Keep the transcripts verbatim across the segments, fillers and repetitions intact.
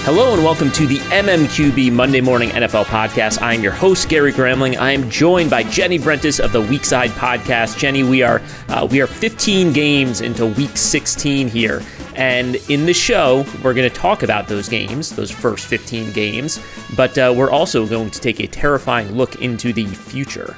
Hello and welcome to the M M Q B Monday Morning N F L Podcast. I am your host, Gary Gramling. I am joined by Jenny Brentis of the Weekside Podcast. Jenny, we are uh, we are fifteen games into Week sixteen here, and in the show, we're going to talk about those games, those first fifteen games, but uh, we're also going to take a terrifying look into the future.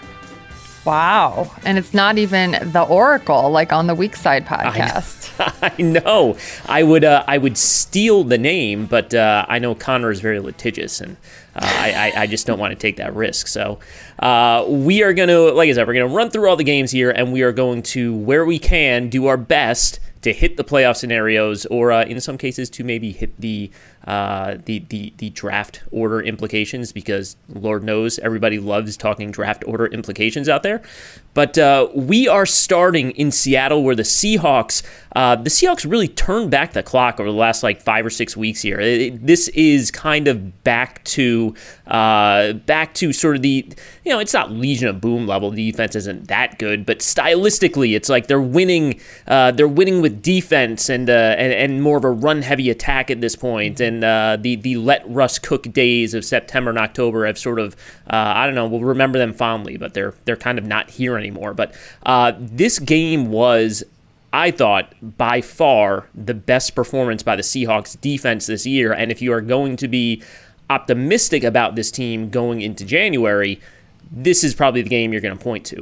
Wow. And it's not even the Oracle like on the Weekside Podcast. I know. I would uh, I would steal the name, but uh, I know Connor is very litigious, and uh, I, I, I just don't want to take that risk. So uh, we are going to, like I said, we're going to run through all the games here, and we are going to, where we can, do our best to hit the playoff scenarios, or uh, in some cases to maybe hit the uh, the, the the draft order implications, because Lord knows everybody loves talking draft order implications out there. But uh, we are starting in Seattle, where the Seahawks uh, the Seahawks really turned back the clock over the last like five or six weeks here. It, it, this is kind of back to uh, back to sort of the, you know, it's not Legion of Boom level. The defense isn't that good, but stylistically, it's like they're winning. Uh, they're winning with defense and, uh, and and more of a run heavy attack at this point. And uh, the the let Russ cook days of September and October have sort of uh, I don't know. We'll remember them fondly, but they're they're kind of not here anymore. But uh, this game was, I thought, by far the best performance by the Seahawks defense this year. And if you are going to be optimistic about this team going into January, this is probably the game you're going to point to.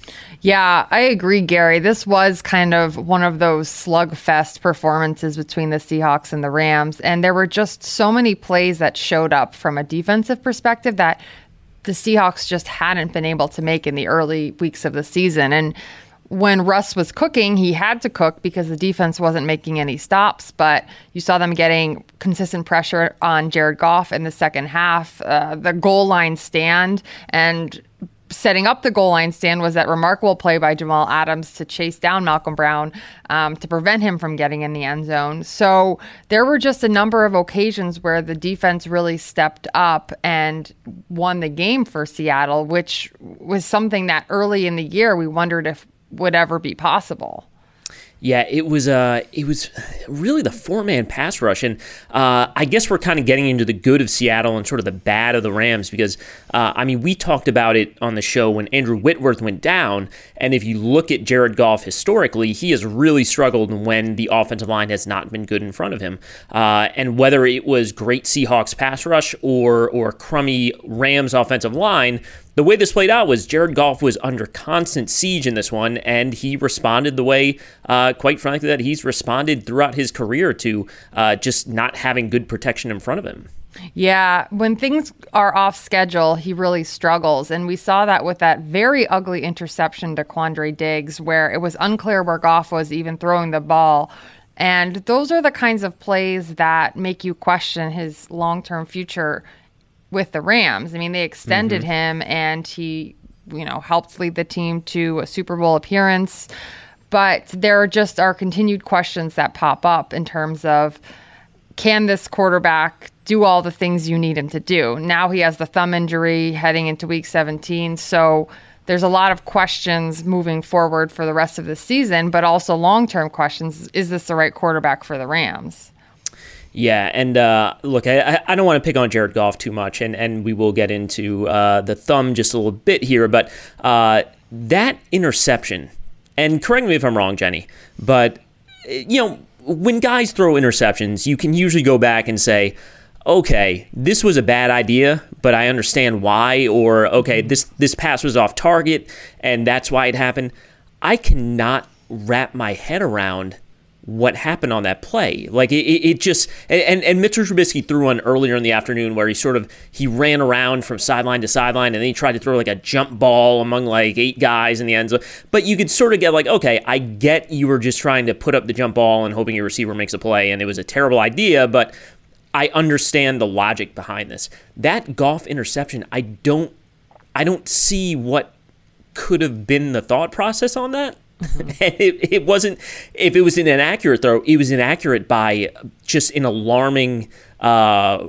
Yeah, I agree, Gary. This was kind of one of those slugfest performances between the Seahawks and the Rams. And there were just so many plays that showed up from a defensive perspective that the Seahawks just hadn't been able to make in the early weeks of the season. And when Russ was cooking, he had to cook because the defense wasn't making any stops. But you saw them getting consistent pressure on Jared Goff in the second half. Uh, the goal line stand and setting up the goal line stand was that remarkable play by Jamal Adams to chase down Malcolm Brown um, to prevent him from getting in the end zone. So there were just a number of occasions where the defense really stepped up and won the game for Seattle, which was something that early in the year we wondered if would ever be possible. Yeah, it was uh, it was really the four-man pass rush, and uh, I guess we're kind of getting into the good of Seattle and sort of the bad of the Rams, because, uh, I mean, we talked about it on the show when Andrew Whitworth went down, and if you look at Jared Goff historically, he has really struggled when the offensive line has not been good in front of him, uh, and whether it was great Seahawks pass rush or or crummy Rams offensive line, the way this played out was Jared Goff was under constant siege in this one, and he responded the way, uh, quite frankly, that he's responded throughout his career to uh, just not having good protection in front of him. Yeah, when things are off schedule, he really struggles. And we saw that with that very ugly interception to Quandre Diggs, where it was unclear where Goff was even throwing the ball. And those are the kinds of plays that make you question his long-term future with the Rams. I mean, they extended mm-hmm. him, and he, you know, helped lead the team to a Super Bowl appearance. But there just are continued questions that pop up in terms of, can this quarterback do all the things you need him to do? Now he has the thumb injury heading into week seventeen. So there's a lot of questions moving forward for the rest of the season, but also long-term questions. Is this the right quarterback for the Rams? Yeah, and uh, look, I, I don't want to pick on Jared Goff too much, and, and we will get into uh, the thumb just a little bit here, but uh, that interception, and correct me if I'm wrong, Jenny, but, you know, when guys throw interceptions, you can usually go back and say, okay, this was a bad idea, but I understand why, or, okay, this, this pass was off target, and that's why it happened. I cannot wrap my head around what happened on that play. Like it, it just, and, and Mitchell Trubisky threw one earlier in the afternoon where he sort of, he ran around from sideline to sideline, and then he tried to throw like a jump ball among like eight guys in the end zone. But you could sort of get like, okay, I get you were just trying to put up the jump ball and hoping your receiver makes a play, and it was a terrible idea, but I understand the logic behind this. That Goff interception, I don't, I don't see what could have been the thought process on that. Mm-hmm. And it, it wasn't, if it was an inaccurate throw, it was inaccurate by just an alarming uh,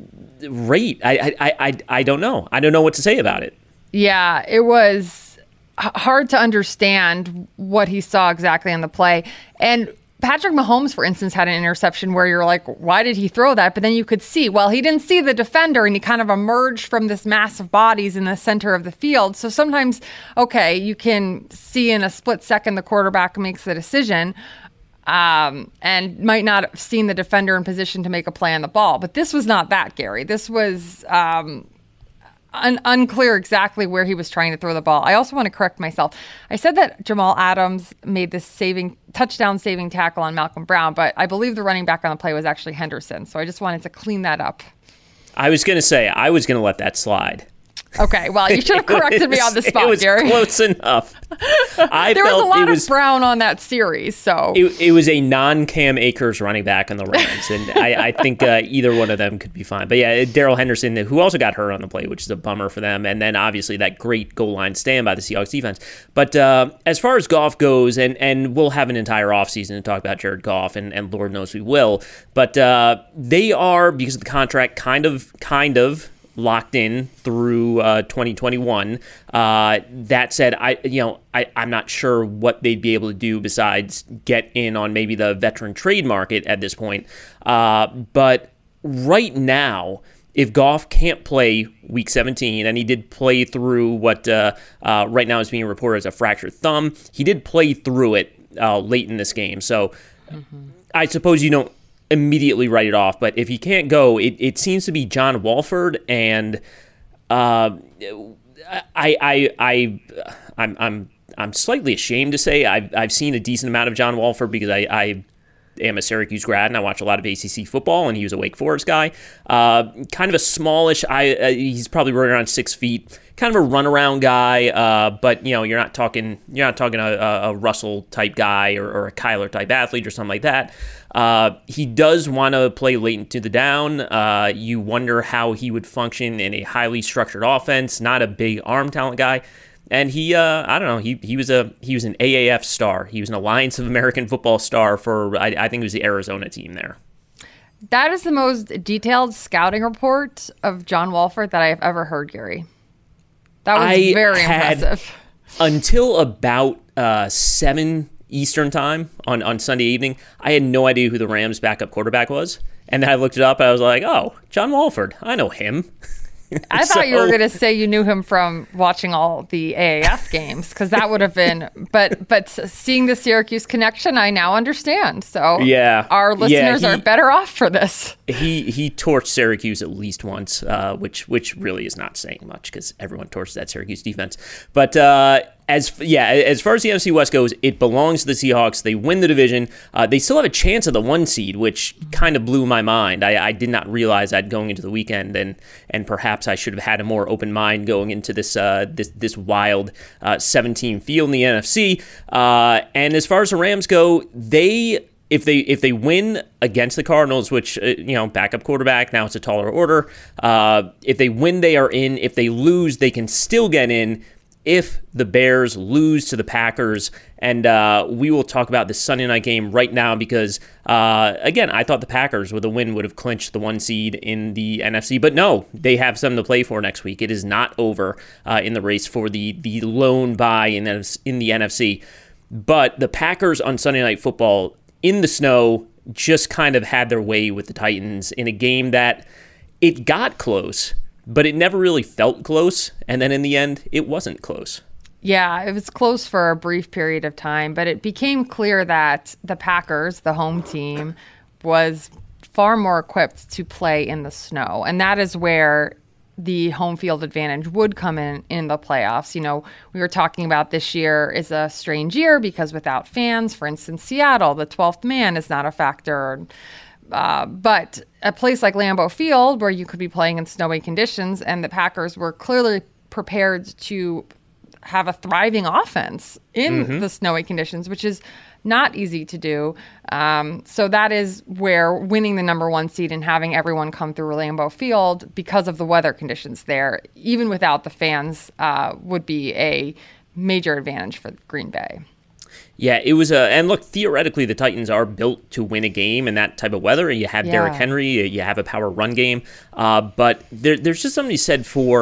rate. I, I, I, I don't know. I don't know what to say about it. Yeah, it was hard to understand what he saw exactly on the play. And Patrick Mahomes, for instance, had an interception where you're like, why did he throw that? But then you could see, well, he didn't see the defender and he kind of emerged from this mass of bodies in the center of the field. So sometimes, okay, you can see in a split second the quarterback makes the decision um, and might not have seen the defender in position to make a play on the ball. But this was not that, Gary. This was... Um, Un- unclear exactly where he was trying to throw the ball. I also want to correct myself. I said that Jamal Adams made this saving touchdown saving tackle on Malcolm Brown, but I believe the running back on the play was actually Henderson. So I just wanted to clean that up. I was going to say, I was going to let that slide. Okay, well, you should have corrected me on the spot, It was Gary. close enough. I there was felt a lot it was, of Brown on that series, so... It, it was a non-Cam Akers running back on the Rams, and I, I think uh, either one of them could be fine. But yeah, Darrell Henderson, who also got hurt on the play, which is a bummer for them, and then obviously that great goal line stand by the Seahawks defense. But uh, as far as Goff goes, and, and we'll have an entire offseason to talk about Jared Goff, and, and Lord knows we will, but uh, they are, because of the contract, kind of, kind of, locked in through uh, twenty twenty-one. Uh, that said, I you know I, I'm not sure what they'd be able to do besides get in on maybe the veteran trade market at this point. Uh, but right now, if Goff can't play Week seventeen, and he did play through what uh, uh, right now is being reported as a fractured thumb, he did play through it uh, late in this game. So mm-hmm. I suppose you don't immediately write it off, but if he can't go, it, it seems to be John Wolford, and uh, I I I I'm I'm I'm slightly ashamed to say I've I've seen a decent amount of John Wolford because I, I am a Syracuse grad and I watch a lot of A C C football, and he was a Wake Forest guy. Uh, kind of a smallish. I uh, he's probably running around six feet. Kind of a runaround guy, uh, but you know you're not talking you're not talking a, a Russell type guy or, or a Kyler type athlete or something like that. Uh, he does want to play late into the down. Uh, you wonder how he would function in a highly structured offense. Not a big arm talent guy, and he uh, I don't know he he was a he was an A A F star. He was an Alliance of American Football star for I, I think it was the Arizona team there. That is the most detailed scouting report of John Wolford that I have ever heard, Gary. That was I very had, impressive. Until about uh, seven Eastern time on, on Sunday evening, I had no idea who the Rams' backup quarterback was. And then I looked it up and I was like, oh, John Wolford. I know him. I thought so, you were going to say you knew him from watching all the A A F games, because that would have been, but but seeing the Syracuse connection, I now understand. So yeah, our listeners yeah, he, are better off for this. He he torched Syracuse at least once, uh, which which really is not saying much because everyone torches that Syracuse defense. But uh, as yeah, as far as the N F C West goes, it belongs to the Seahawks. They win the division. Uh, they still have a chance of the one seed, which kind of blew my mind. I, I did not realize that going into the weekend, and and perhaps I should have had a more open mind going into this uh, this this wild uh, seven-team field in the N F C. Uh, and as far as the Rams go, they. If they if they win against the Cardinals, which, uh, you know, backup quarterback, now it's a taller order. Uh, if they win, they are in. If they lose, they can still get in if the Bears lose to the Packers. And uh, we will talk about this Sunday night game right now because, uh, again, I thought the Packers with a win would have clinched the one seed in the N F C. But no, they have something to play for next week. It is not over uh, in the race for the, the lone bye in, in the N F C. But the Packers on Sunday Night Football in the snow just kind of had their way with the Titans in a game that it got close, but it never really felt close. And then in the end, it wasn't close. Yeah, it was close for a brief period of time, but it became clear that the Packers, the home team, was far more equipped to play in the snow. And that is where the home field advantage would come in in the playoffs. You know, we were talking about this year is a strange year because without fans, for instance, Seattle, the twelfth man is not a factor. Uh, but a place like Lambeau Field, where you could be playing in snowy conditions, and the Packers were clearly prepared to have a thriving offense in mm-hmm. the snowy conditions, which is not easy to do. Um, so that is where winning the number one seed and having everyone come through Lambeau Field because of the weather conditions there, even without the fans, uh, would be a major advantage for Green Bay. Yeah, it was a, and look, theoretically, the Titans are built to win a game in that type of weather. You have yeah. Derrick Henry, you have a power run game, uh, but there, there's just something said for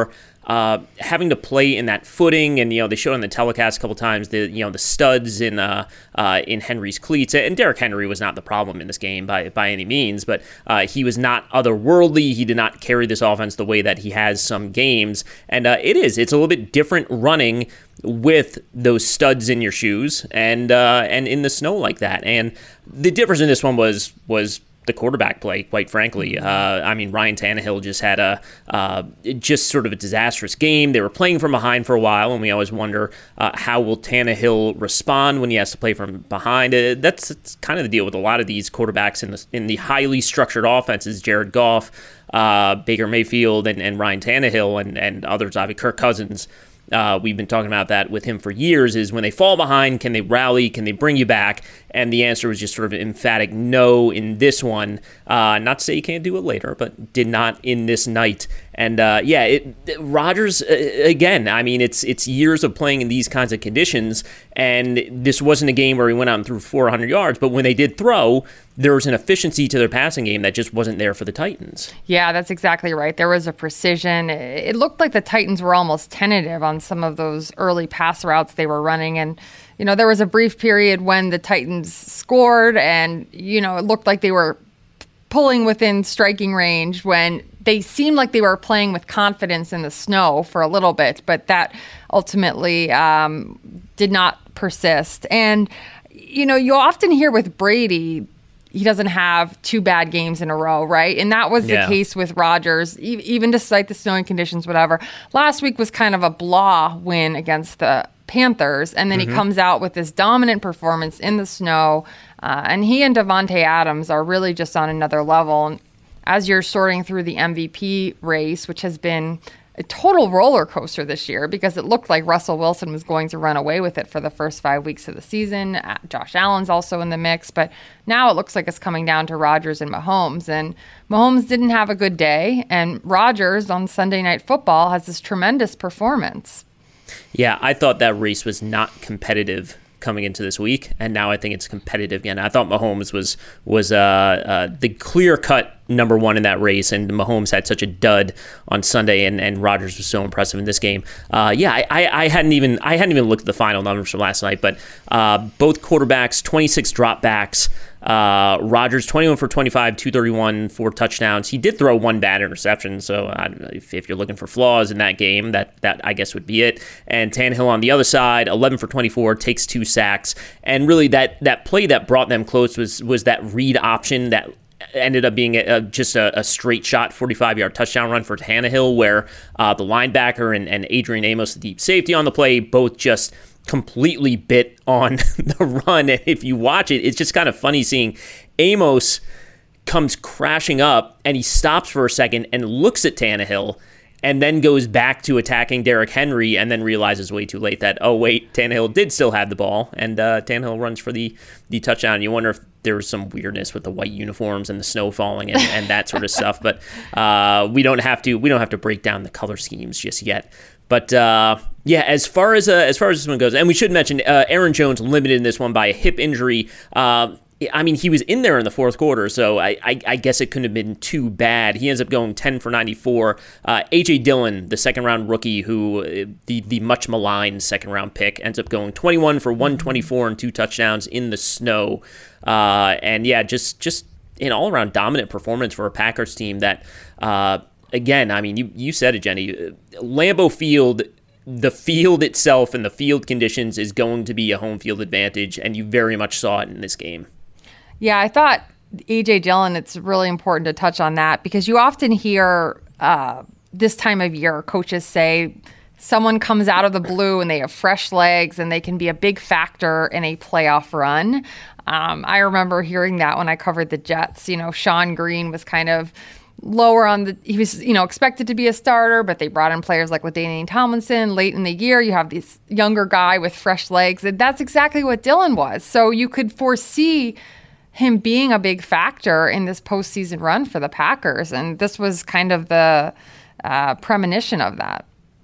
uh, having to play in that footing, and you know they showed on the telecast a couple times the you know the studs in uh, uh, in Henry's cleats, and Derrick Henry was not the problem in this game by by any means, but uh, he was not otherworldly. He did not carry this offense the way that he has some games, and uh, it is it's a little bit different running with those studs in your shoes and uh, and in the snow like that. And the difference in this one was was the quarterback play, quite frankly. Uh, I mean, Ryan Tannehill just had a uh, just sort of a disastrous game. They were playing from behind for a while, and we always wonder uh, how will Tannehill respond when he has to play from behind. Uh, that's, that's kind of the deal with a lot of these quarterbacks in the in the highly structured offenses. Jared Goff, uh, Baker Mayfield, and, and Ryan Tannehill, and and others. Obviously, Kirk Cousins. Uh, we've been talking about that with him for years, is when they fall behind, can they rally? Can they bring you back? And the answer was just sort of an emphatic no in this one. Uh, not to say you can't do it later, but did not in this night. And uh, yeah, it, Rodgers, uh, again, I mean, it's it's years of playing in these kinds of conditions, and this wasn't a game where he went out and threw four hundred yards, but when they did throw, there was an efficiency to their passing game that just wasn't there for the Titans. Yeah, that's exactly right. There was a precision. It looked like the Titans were almost tentative on some of those early pass routes they were running. And, you know, there was a brief period when the Titans scored and, you know, it looked like they were pulling within striking range when they seemed like they were playing with confidence in the snow for a little bit, but that ultimately um, did not persist. And, you know, you often hear with Brady, he doesn't have two bad games in a row, right? And that was yeah. the case with Rodgers, e- even despite the snowing conditions, whatever. Last week was kind of a blah win against the Panthers, and then mm-hmm. he comes out with this dominant performance in the snow, uh, and he and Davante Adams are really just on another level. And as you're sorting through the M V P race, which has been a total roller coaster this year because it looked like Russell Wilson was going to run away with it for the first five weeks of the season. Uh, Josh Allen's also in the mix, but now it looks like it's coming down to Rodgers and Mahomes. And Mahomes didn't have a good day, and Rodgers on Sunday Night Football has this tremendous performance. Yeah, I thought that race was not competitive coming into this week, and now I think it's competitive again. I thought Mahomes was was uh, uh, the clear-cut number one in that race, and Mahomes had such a dud on Sunday, and, and Rodgers was so impressive in this game. Uh, yeah, I, I, I hadn't even I hadn't even looked at the final numbers from last night, but uh, both quarterbacks, twenty-six dropbacks. Uh, Rodgers, twenty-one for twenty-five, two thirty-one, four touchdowns. He did throw one bad interception, so I don't know, if, if you're looking for flaws in that game, that that I guess would be it. And Tannehill on the other side, eleven for twenty-four, takes two sacks. And really, that that play that brought them close was was that read option that ended up being a, just a, a straight shot, forty-five-yard touchdown run for Tannehill, where uh, the linebacker and, and Adrian Amos, the deep safety on the play, both just completely bit on the run. And if you watch it, it's just kind of funny seeing Amos comes crashing up and he stops for a second and looks at Tannehill and then goes back to attacking Derrick Henry and then realizes way too late that, oh, wait, Tannehill did still have the ball, and uh, Tannehill runs for the, the touchdown. You wonder if there was some weirdness with the white uniforms and the snow falling and, and that sort of stuff, but uh, we don't have to we don't have to break down the color schemes just yet. But uh, yeah, as far as uh, as far as this one goes, and we should mention uh, Aaron Jones limited in this one by a hip injury. Uh, I mean, he was in there in the fourth quarter, so I, I, I guess it couldn't have been too bad. He ends up going ten for ninety-four. Uh, A J Dillon, the second-round rookie, who the the much maligned second-round pick, ends up going twenty-one for one twenty-four and two touchdowns in the snow. Uh, and yeah, just just an all-around dominant performance for a Packers team that. Uh, Again, I mean, you, you said it, Jenny. Lambeau Field, the field itself and the field conditions is going to be a home field advantage, and you very much saw it in this game. Yeah, I thought A J Dillon, it's really important to touch on that because you often hear uh, this time of year coaches say someone comes out of the blue and they have fresh legs and they can be a big factor in a playoff run. Um, I remember hearing that when I covered the Jets. You know, Sean Green was kind of lower on the, he was, you know, expected to be a starter, but they brought in players like LaDainian Tomlinson late in the year. You have this younger guy with fresh legs, and that's exactly what Dillon was. So you could foresee him being a big factor in this postseason run for the Packers, and this was kind of the uh, premonition of that.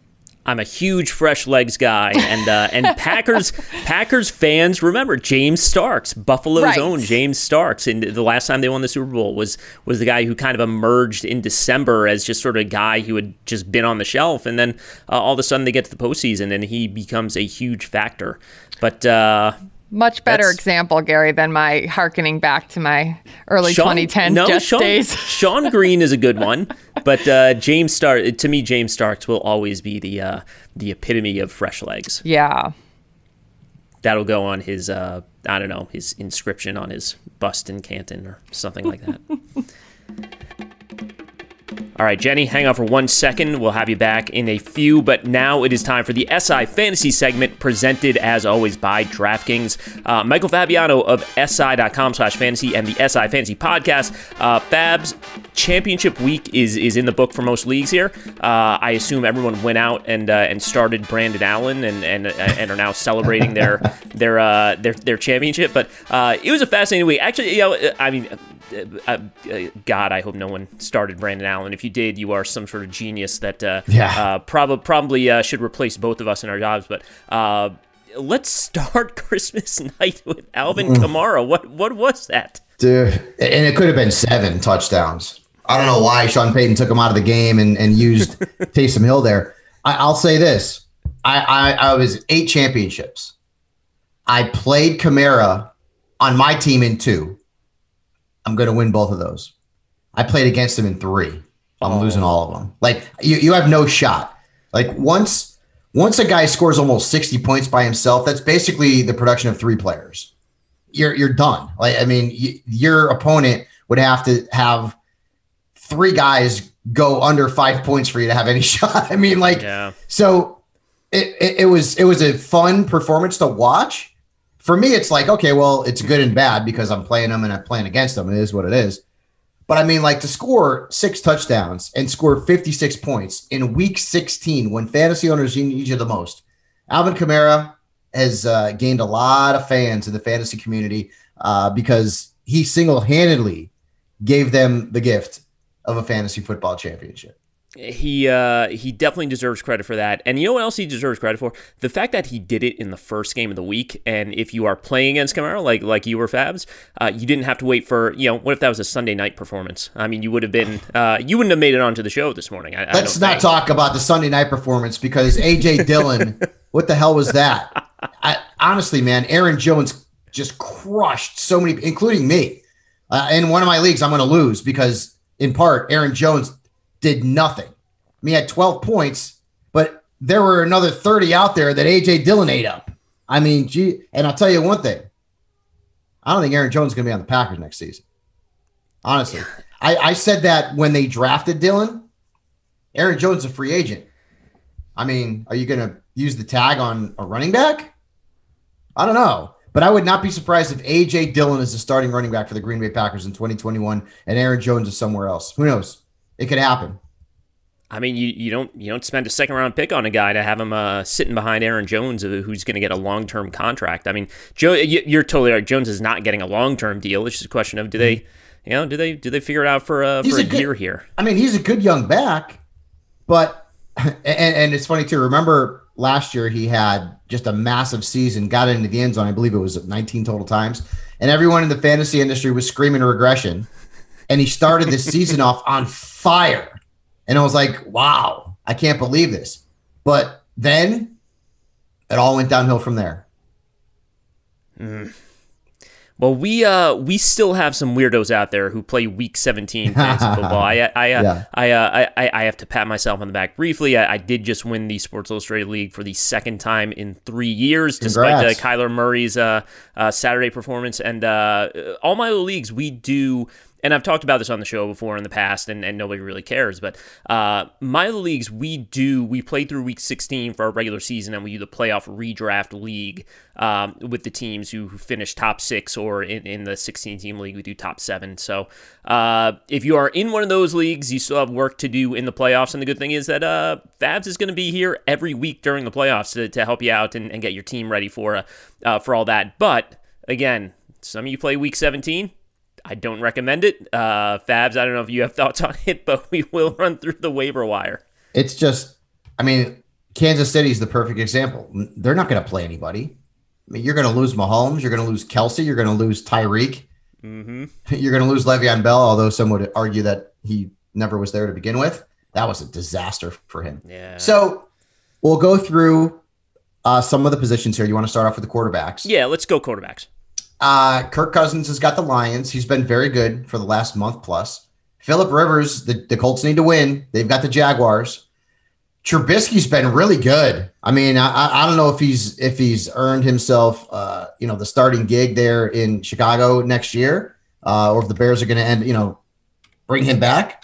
I'm a huge fresh legs guy, and uh, and Packers Packers fans remember James Starks, Buffalo's right. own James Starks, and the last time they won the Super Bowl was was the guy who kind of emerged in December as just sort of a guy who had just been on the shelf, and then uh, all of a sudden they get to the postseason and he becomes a huge factor. But uh, much better example, Gary, than my hearkening back to my early Sean, twenty tens no, Jets Sean, days. Sean Green is a good one, but uh, James Stark to me, James Starks will always be the uh, the epitome of fresh legs. Yeah, that'll go on his uh, I don't know, his inscription on his bust in Canton or something like that. All right, Jenny, hang on for one second. We'll have you back in a few, but now it is time for the S I Fantasy segment, presented, as always, by DraftKings. Uh, Michael Fabiano of S I dot com slash fantasy and the S I Fantasy Podcast. Uh, Fab's championship week is is in the book for most leagues here. Uh, I assume everyone went out and uh, and started Brandon Allen and and and are now celebrating their their uh, their their championship. But uh, it was a fascinating week. Actually, you know, I mean. Uh, uh, God, I hope no one started Brandon Allen. If you did, you are some sort of genius that uh, yeah. uh, prob- probably uh, should replace both of us in our jobs. But uh, let's start Christmas night with Alvin mm. Kamara. What what was that? Dude, and it could have been seven touchdowns. I don't know why Sean Payton took him out of the game and, and used Taysom Hill there. I, I'll say this. I, I, I was eight championships. I played Kamara on my team in two. I'm going to win both of those. I played against him in three. I'm oh. losing all of them. Like you, you have no shot. Like once, once a guy scores almost sixty points by himself, that's basically the production of three players. You're, you're done. Like, I mean, y- your opponent would have to have three guys go under five points for you to have any shot. I mean, like, yeah. so it, it, it was, it was a fun performance to watch. For me, it's like, okay, well, it's good and bad because I'm playing them and I'm playing against them. It is what it is. But I mean, like to score six touchdowns and score fifty-six points in week sixteen when fantasy owners need you the most. Alvin Kamara has uh, gained a lot of fans in the fantasy community uh, because he single-handedly gave them the gift of a fantasy football championship. He uh, he definitely deserves credit for that. And you know what else he deserves credit for? The fact that he did it in the first game of the week. And if you are playing against Kamara, like like you were, Fabs, uh, you didn't have to wait for, you know, what if that was a Sunday night performance? I mean, you would have been, uh, you wouldn't have made it onto the show this morning. I, Let's I not think. talk about the Sunday night performance because A J Dillon, what the hell was that? I, honestly, man, Aaron Jones just crushed so many, including me. Uh, in one of my leagues, I'm going to lose because, in part, Aaron Jones did nothing. I mean, he had twelve points, but there were another thirty out there that A J Dillon ate up. I mean, gee, and I'll tell you one thing. I don't think Aaron Jones is going to be on the Packers next season. Honestly. I, I said that when they drafted Dillon. Aaron Jones is a free agent. I mean, are you going to use the tag on a running back? I don't know. But I would not be surprised if A J Dillon is the starting running back for the Green Bay Packers in twenty twenty-one and Aaron Jones is somewhere else. Who knows? It could happen. I mean, you, you don't you don't spend a second round pick on a guy to have him uh, sitting behind Aaron Jones, who's going to get a long term contract. I mean, Joe, you're totally right. Jones is not getting a long term deal. It's just a question of do they, you know, do they do they figure it out for uh, for a, a good, year here? I mean, he's a good young back, but and, and it's funny too. Remember last year he had just a massive season, got into the end zone. I believe it was nineteen total times, and everyone in the fantasy industry was screaming regression. And he started the season off on fire. And I was like, wow, I can't believe this. But then it all went downhill from there. Mm. Well, we uh we still have some weirdos out there who play Week seventeen fantasy football. I I uh, yeah. I, uh, I I have to pat myself on the back briefly. I, I did just win the Sports Illustrated League for the second time in three years, Congrats. despite uh, Kyler Murray's uh, uh, Saturday performance. And uh, all my other leagues, we do. And I've talked about this on the show before in the past, and, and nobody really cares. But uh, my other leagues, we do, we play through week sixteen for our regular season, and we do the playoff redraft league um, with the teams who, who finish top six, or in, in the sixteen-team league, we do top seven. So uh, if you are in one of those leagues, you still have work to do in the playoffs. And the good thing is that uh, Fabs is going to be here every week during the playoffs to, to help you out and, and get your team ready for, uh, uh, for all that. But again, some of you play week seventeen. I don't recommend it. Uh, Fabs, I don't know if you have thoughts on it, but we will run through the waiver wire. It's just, I mean, Kansas City is the perfect example. They're not going to play anybody. I mean, you're going to lose Mahomes. You're going to lose Kelsey. You're going to lose Tyreek. Mm-hmm. You're going to lose Le'Veon Bell, although some would argue that he never was there to begin with. That was a disaster for him. Yeah. So we'll go through uh, some of the positions here. You want to start off with the quarterbacks? Yeah, let's go quarterbacks. Uh, Kirk Cousins has got the Lions. He's been very good for the last month plus. Phillip Rivers, the, the Colts need to win. They've got the Jaguars. Trubisky's been really good. I mean, I, I don't know if he's if he's earned himself, uh, you know, the starting gig there in Chicago next year, uh, or if the Bears are going to end, you know, bring him back.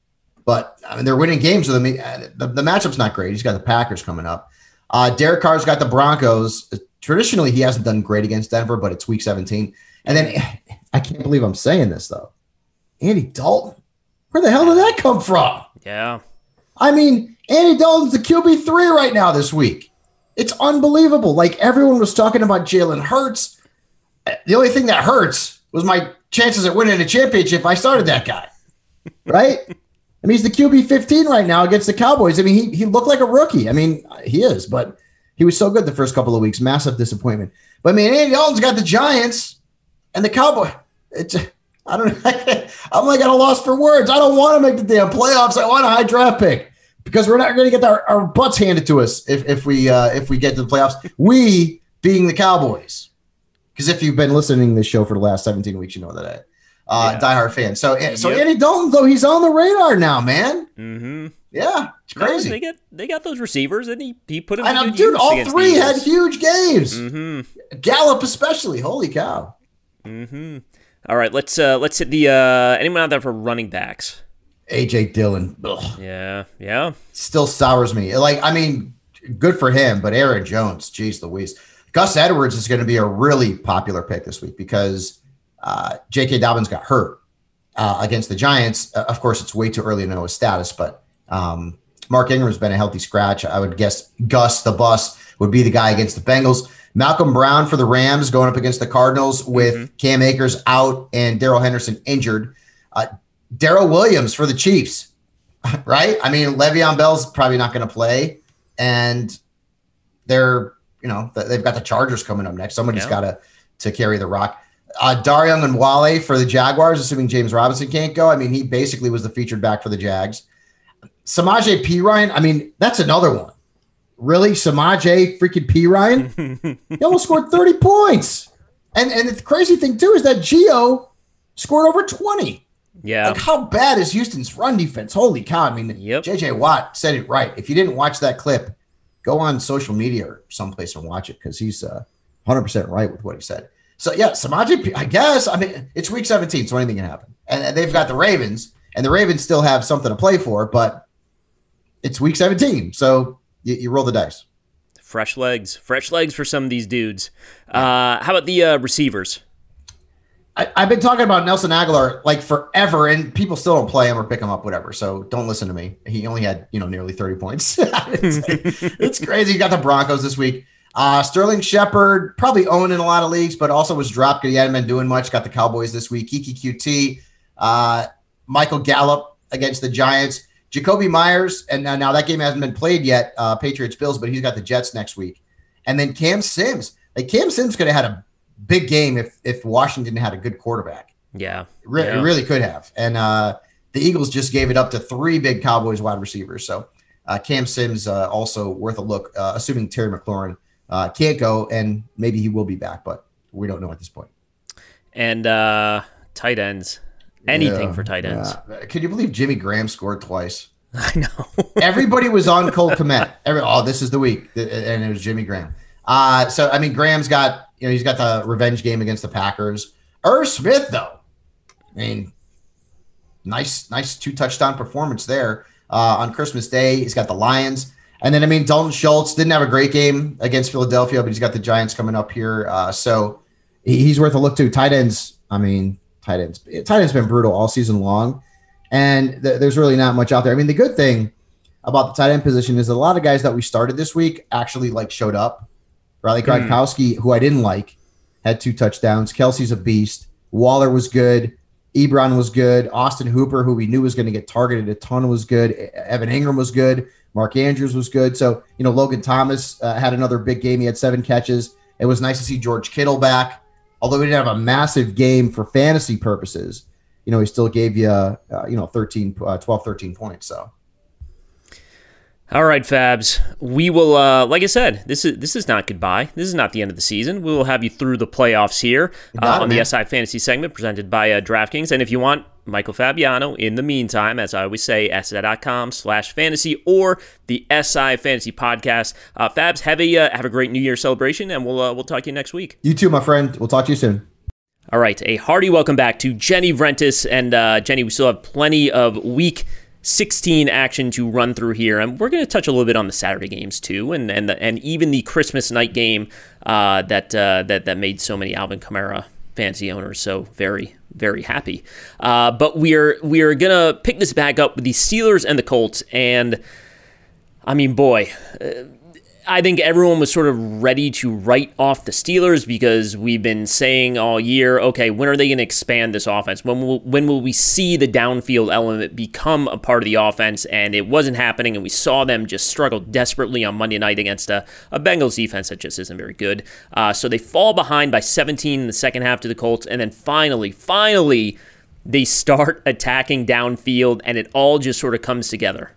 But I mean, they're winning games with him. The, the matchup's not great. He's got the Packers coming up. Uh, Derek Carr's got the Broncos. Traditionally, he hasn't done great against Denver, but it's week seventeen. And then I can't believe I'm saying this though, Andy Dalton. Where the hell did that come from? Yeah. I mean, Andy Dalton's the Q B three right now this week. It's unbelievable. Like everyone was talking about Jalen Hurts. The only thing that hurts was my chances at winning a championship. I started that guy, right? I mean, he's the Q B fifteen right now against the Cowboys. I mean, he he looked like a rookie. I mean, he is, but he was so good the first couple of weeks. Massive disappointment. But I mean, Andy Dalton's got the Giants and the Cowboys. It's I don't know. I'm like at a loss for words. I don't want to make the damn playoffs. I want a high draft pick because we're not going to get our, our butts handed to us if, if we uh, if we get to the playoffs. We being the Cowboys. Because if you've been listening to this show for the last seventeen weeks, you know that I uh, yeah. diehard fan. So so yep. Andy Dalton, though, he's on the radar now, man. Mm-hmm. Yeah, it's crazy. No, they got they got those receivers, and he he put them. I know, in good dude. use All three had huge games. Mm-hmm. Gallup especially. Holy cow. Mm-hmm. All right, let's uh, let's hit the uh, anyone out there for running backs. A J Dillon. Ugh. Yeah, yeah. Still sours me. Like, I mean, good for him, but Aaron Jones, geez Louise. Gus Edwards is going to be a really popular pick this week because uh, J K. Dobbins got hurt uh, against the Giants. Uh, of course, it's way too early to know his status, but um, Mark Ingram's been a healthy scratch. I would guess Gus, the bus, would be the guy against the Bengals. Malcolm Brown for the Rams going up against the Cardinals with mm-hmm. Cam Akers out and Darrell Henderson injured. Uh, Darrell Williams for the Chiefs, right? I mean, Le'Veon Bell's probably not going to play, and they're, you know, they've got the Chargers coming up next. Somebody's yeah. got to to carry the rock. Uh, Dariung and Wale for the Jaguars, assuming James Robinson can't go. I mean, he basically was the featured back for the Jags. Samaje Perine, I mean, that's another one. Really? Samaje freaking Perine? He almost scored thirty points. And and the crazy thing, too, is that Gio scored over twenty. Yeah. Like, how bad is Houston's run defense? Holy cow. I mean, yep. J J Watt said it right. If you didn't watch that clip, go on social media or someplace and watch it because he's uh, one hundred percent right with what he said. So, yeah, Samaje, I guess. I mean, it's week seventeen, so anything can happen. And they've got the Ravens, and the Ravens still have something to play for, but it's week seventeen, so you, you roll the dice. Fresh legs. Fresh legs for some of these dudes. Uh, how about the uh, receivers? I, I've been talking about Nelson Aguilar like forever, and people still don't play him or pick him up, whatever. So don't listen to me. He only had, you know, nearly thirty points. it's, like, it's crazy. He got the Broncos this week. Uh, Sterling Shepard probably owned in a lot of leagues, but also was dropped because he hadn't been doing much. Got the Cowboys this week. Kiki Q T, uh, Michael Gallup against the Giants. Jacoby Myers, and now, now that game hasn't been played yet, uh, Patriots-Bills, but he's got the Jets next week. And then Cam Sims. Like Cam Sims could have had a big game if if Washington had a good quarterback. Yeah. It, re- yeah. it really could have. And uh, the Eagles just gave it up to three big Cowboys wide receivers. So uh, Cam Sims uh, also worth a look, uh, assuming Terry McLaurin uh, can't go, and maybe he will be back, but we don't know at this point. And uh, tight ends. Anything yeah, for tight ends. Yeah. Can you believe Jimmy Graham scored twice? I know. Everybody was on Cole Kmet. Every, oh, this is the week. And it was Jimmy Graham. Uh, so, I mean, Graham's got, you know, he's got the revenge game against the Packers. Irv Smith, though. I mean, nice, nice two touchdown performance there uh, on Christmas Day. He's got the Lions. And then, I mean, Dalton Schultz didn't have a great game against Philadelphia, but he's got the Giants coming up here. Uh, so he's worth a look, too. Tight ends, I mean, tight ends. Tight ends been brutal all season long. And th- there's really not much out there. I mean, the good thing about the tight end position is that a lot of guys that we started this week actually like showed up. Riley Gronkowski, mm. who I didn't like, had two touchdowns. Kelsey's a beast. Waller was good. Ebron was good. Austin Hooper, who we knew was going to get targeted a ton, was good. Evan Ingram was good. Mark Andrews was good. So, you know, Logan Thomas uh, had another big game. He had seven catches. It was nice to see George Kittle back. Although he didn't have a massive game for fantasy purposes, you know, he still gave you, uh, you know, thirteen, uh, twelve, thirteen points. So. All right, Fabs. We will, uh, like I said, this is this is not goodbye. This is not the end of the season. We will have you through the playoffs here uh, on it, the S I Fantasy segment presented by uh, DraftKings. And if you want Michael Fabiano, in the meantime, as I always say, S I dot com slash fantasy or the S I Fantasy Podcast. Uh, Fabs, have a uh, have a great New Year celebration, and we'll uh, we'll talk to you next week. You too, my friend. We'll talk to you soon. All right, a hearty welcome back to Jenny Vrentas. And uh, Jenny, we still have plenty of week sixteen action to run through here, and we're going to touch a little bit on the Saturday games too, and and the, and even the Christmas night game uh, that uh, that that made so many Alvin Kamara fantasy owners so very very happy. Uh, but we're we're gonna pick this back up with the Steelers and the Colts, and I mean, boy. Uh, I think everyone was sort of ready to write off the Steelers because we've been saying all year, okay, when are they going to expand this offense? When will, when will we see the downfield element become a part of the offense? And it wasn't happening, and we saw them just struggle desperately on Monday night against a, a Bengals defense that just isn't very good. Uh, so they fall behind by seventeen in the second half to the Colts, and then finally, finally, they start attacking downfield, and it all just sort of comes together.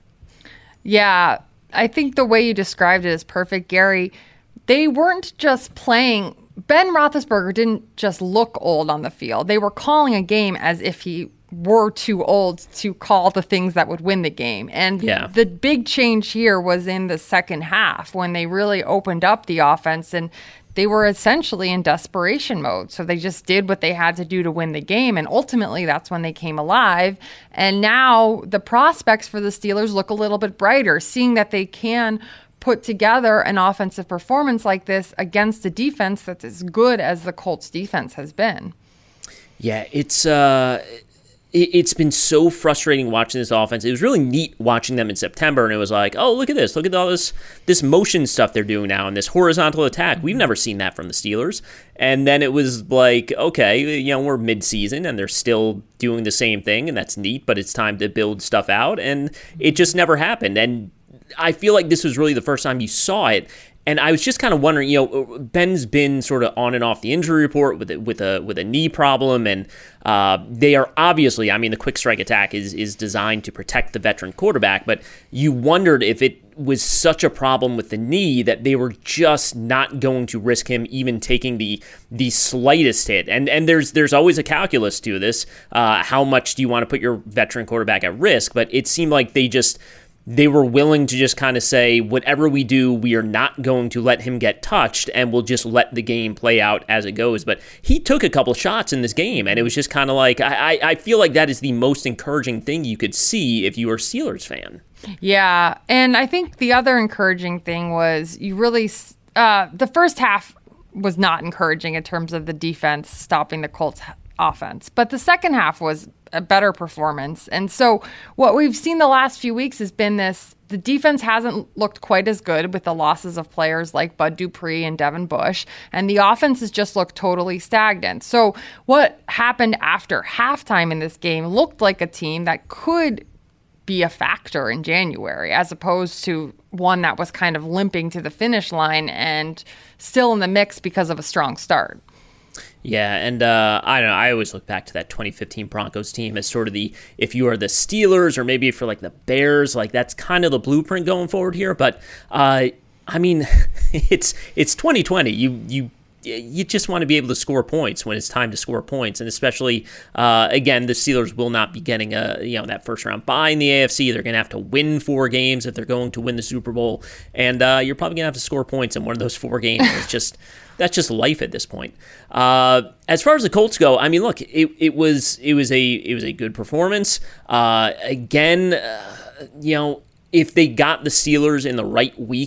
Yeah, I think the way you described it is perfect, Gary. They weren't just playing. Ben Roethlisberger didn't just look old on the field. They were calling a game as if he were too old to call the things that would win the game. And yeah. the big change here was in the second half when they really opened up the offense, and they were essentially in desperation mode. So they just did what they had to do to win the game. And ultimately, that's when they came alive. And now the prospects for the Steelers look a little bit brighter, seeing that they can put together an offensive performance like this against a defense that's as good as the Colts defense has been. Yeah, it's uh, it's been so frustrating watching this offense. It was really neat watching them in September, and it was like, oh, look at this. Look at all this this motion stuff they're doing now and this horizontal attack. We've never seen that from the Steelers. And then it was like, okay, you know, we're mid-season, and they're still doing the same thing, and that's neat, but it's time to build stuff out, and it just never happened. And I feel like this was really the first time you saw it. And I was just kind of wondering, you know, Ben's been sort of on and off the injury report with a, with a with a knee problem, and uh, they are obviously, I mean, the quick strike attack is is designed to protect the veteran quarterback, but you wondered if it was such a problem with the knee that they were just not going to risk him even taking the the slightest hit. And and there's there's always a calculus to this. Uh, how much do you want to put your veteran quarterback at risk? But it seemed like they just. They were willing to just kind of say, whatever we do, we are not going to let him get touched, and we'll just let the game play out as it goes. But he took a couple shots in this game, and it was just kind of like, I, I feel like that is the most encouraging thing you could see if you were a Steelers fan. Yeah, and I think the other encouraging thing was you really, uh, the first half was not encouraging in terms of the defense stopping the Colts offense, but the second half was a better performance. And so what we've seen the last few weeks has been this, the defense hasn't looked quite as good with the losses of players like Bud Dupree and Devin Bush, and the offense has just looked totally stagnant. So what happened after halftime in this game looked like a team that could be a factor in January, as opposed to one that was kind of limping to the finish line and still in the mix because of a strong start. Yeah, and uh, I don't know, I always look back to that twenty fifteen Broncos team as sort of the, if you are the Steelers or maybe if you're like the Bears, like that's kind of the blueprint going forward here. But, uh, I mean, it's it's twenty twenty. You you you just want to be able to score points when it's time to score points. And especially, uh, again, the Steelers will not be getting a you know that first round bye in the A F C. They're going to have to win four games if they're going to win the Super Bowl. And uh, you're probably going to have to score points in one of those four games. It's just... That's just life at this point. Uh, as far as the Colts go, I mean, look, it, it was it was a it was a good performance. Uh, again, uh, you know, if they got the Steelers in the right week,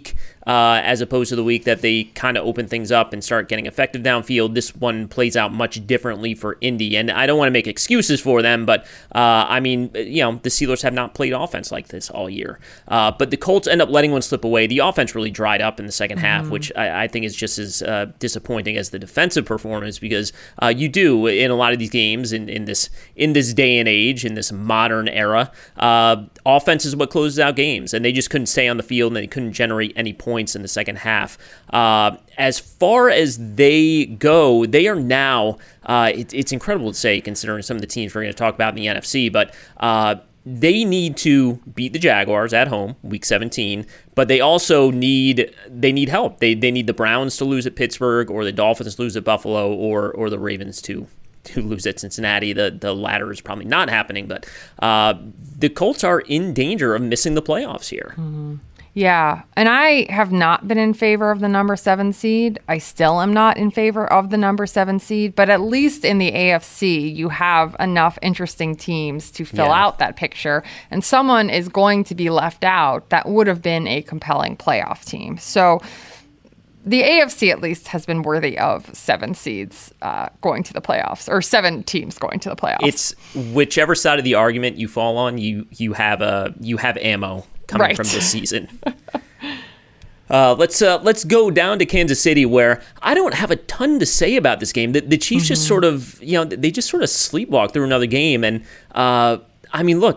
uh, as opposed to the week that they kind of open things up and start getting effective downfield. This one plays out much differently for Indy, and I don't want to make excuses for them, but uh, I mean, you know, the Steelers have not played offense like this all year. Uh, but the Colts end up letting one slip away. The offense really dried up in the second mm-hmm. half, which I, I think is just as uh, disappointing as the defensive performance, because uh, you do in a lot of these games in, in this in this day and age, in this modern era, uh, offense is what closes out games, and they just couldn't stay on the field and they couldn't generate any points in the second half. Uh, as far as they go, they are now, uh, it, it's incredible to say considering some of the teams we're going to talk about in the N F C, but uh, they need to beat the Jaguars at home, week seventeen, but they also need they need help. They they need the Browns to lose at Pittsburgh, or the Dolphins to lose at Buffalo, or or the Ravens to to lose at Cincinnati. The the latter is probably not happening, but uh, the Colts are in danger of missing the playoffs here. Mm-hmm. Yeah, and I have not been in favor of the number seven seed. I still am not in favor of the number seven seed, but at least in the A F C, you have enough interesting teams to fill yeah. out that picture, and someone is going to be left out that would have been a compelling playoff team. So the A F C at least has been worthy of seven seeds uh, going to the playoffs, or seven teams going to the playoffs. It's whichever side of the argument you fall on, you you have a you have ammo coming right. from this season. uh, let's uh, let's go down to Kansas City, where I don't have a ton to say about this game. The, the Chiefs mm-hmm. just sort of, you know, they just sort of sleepwalk through another game, and uh, I mean, look.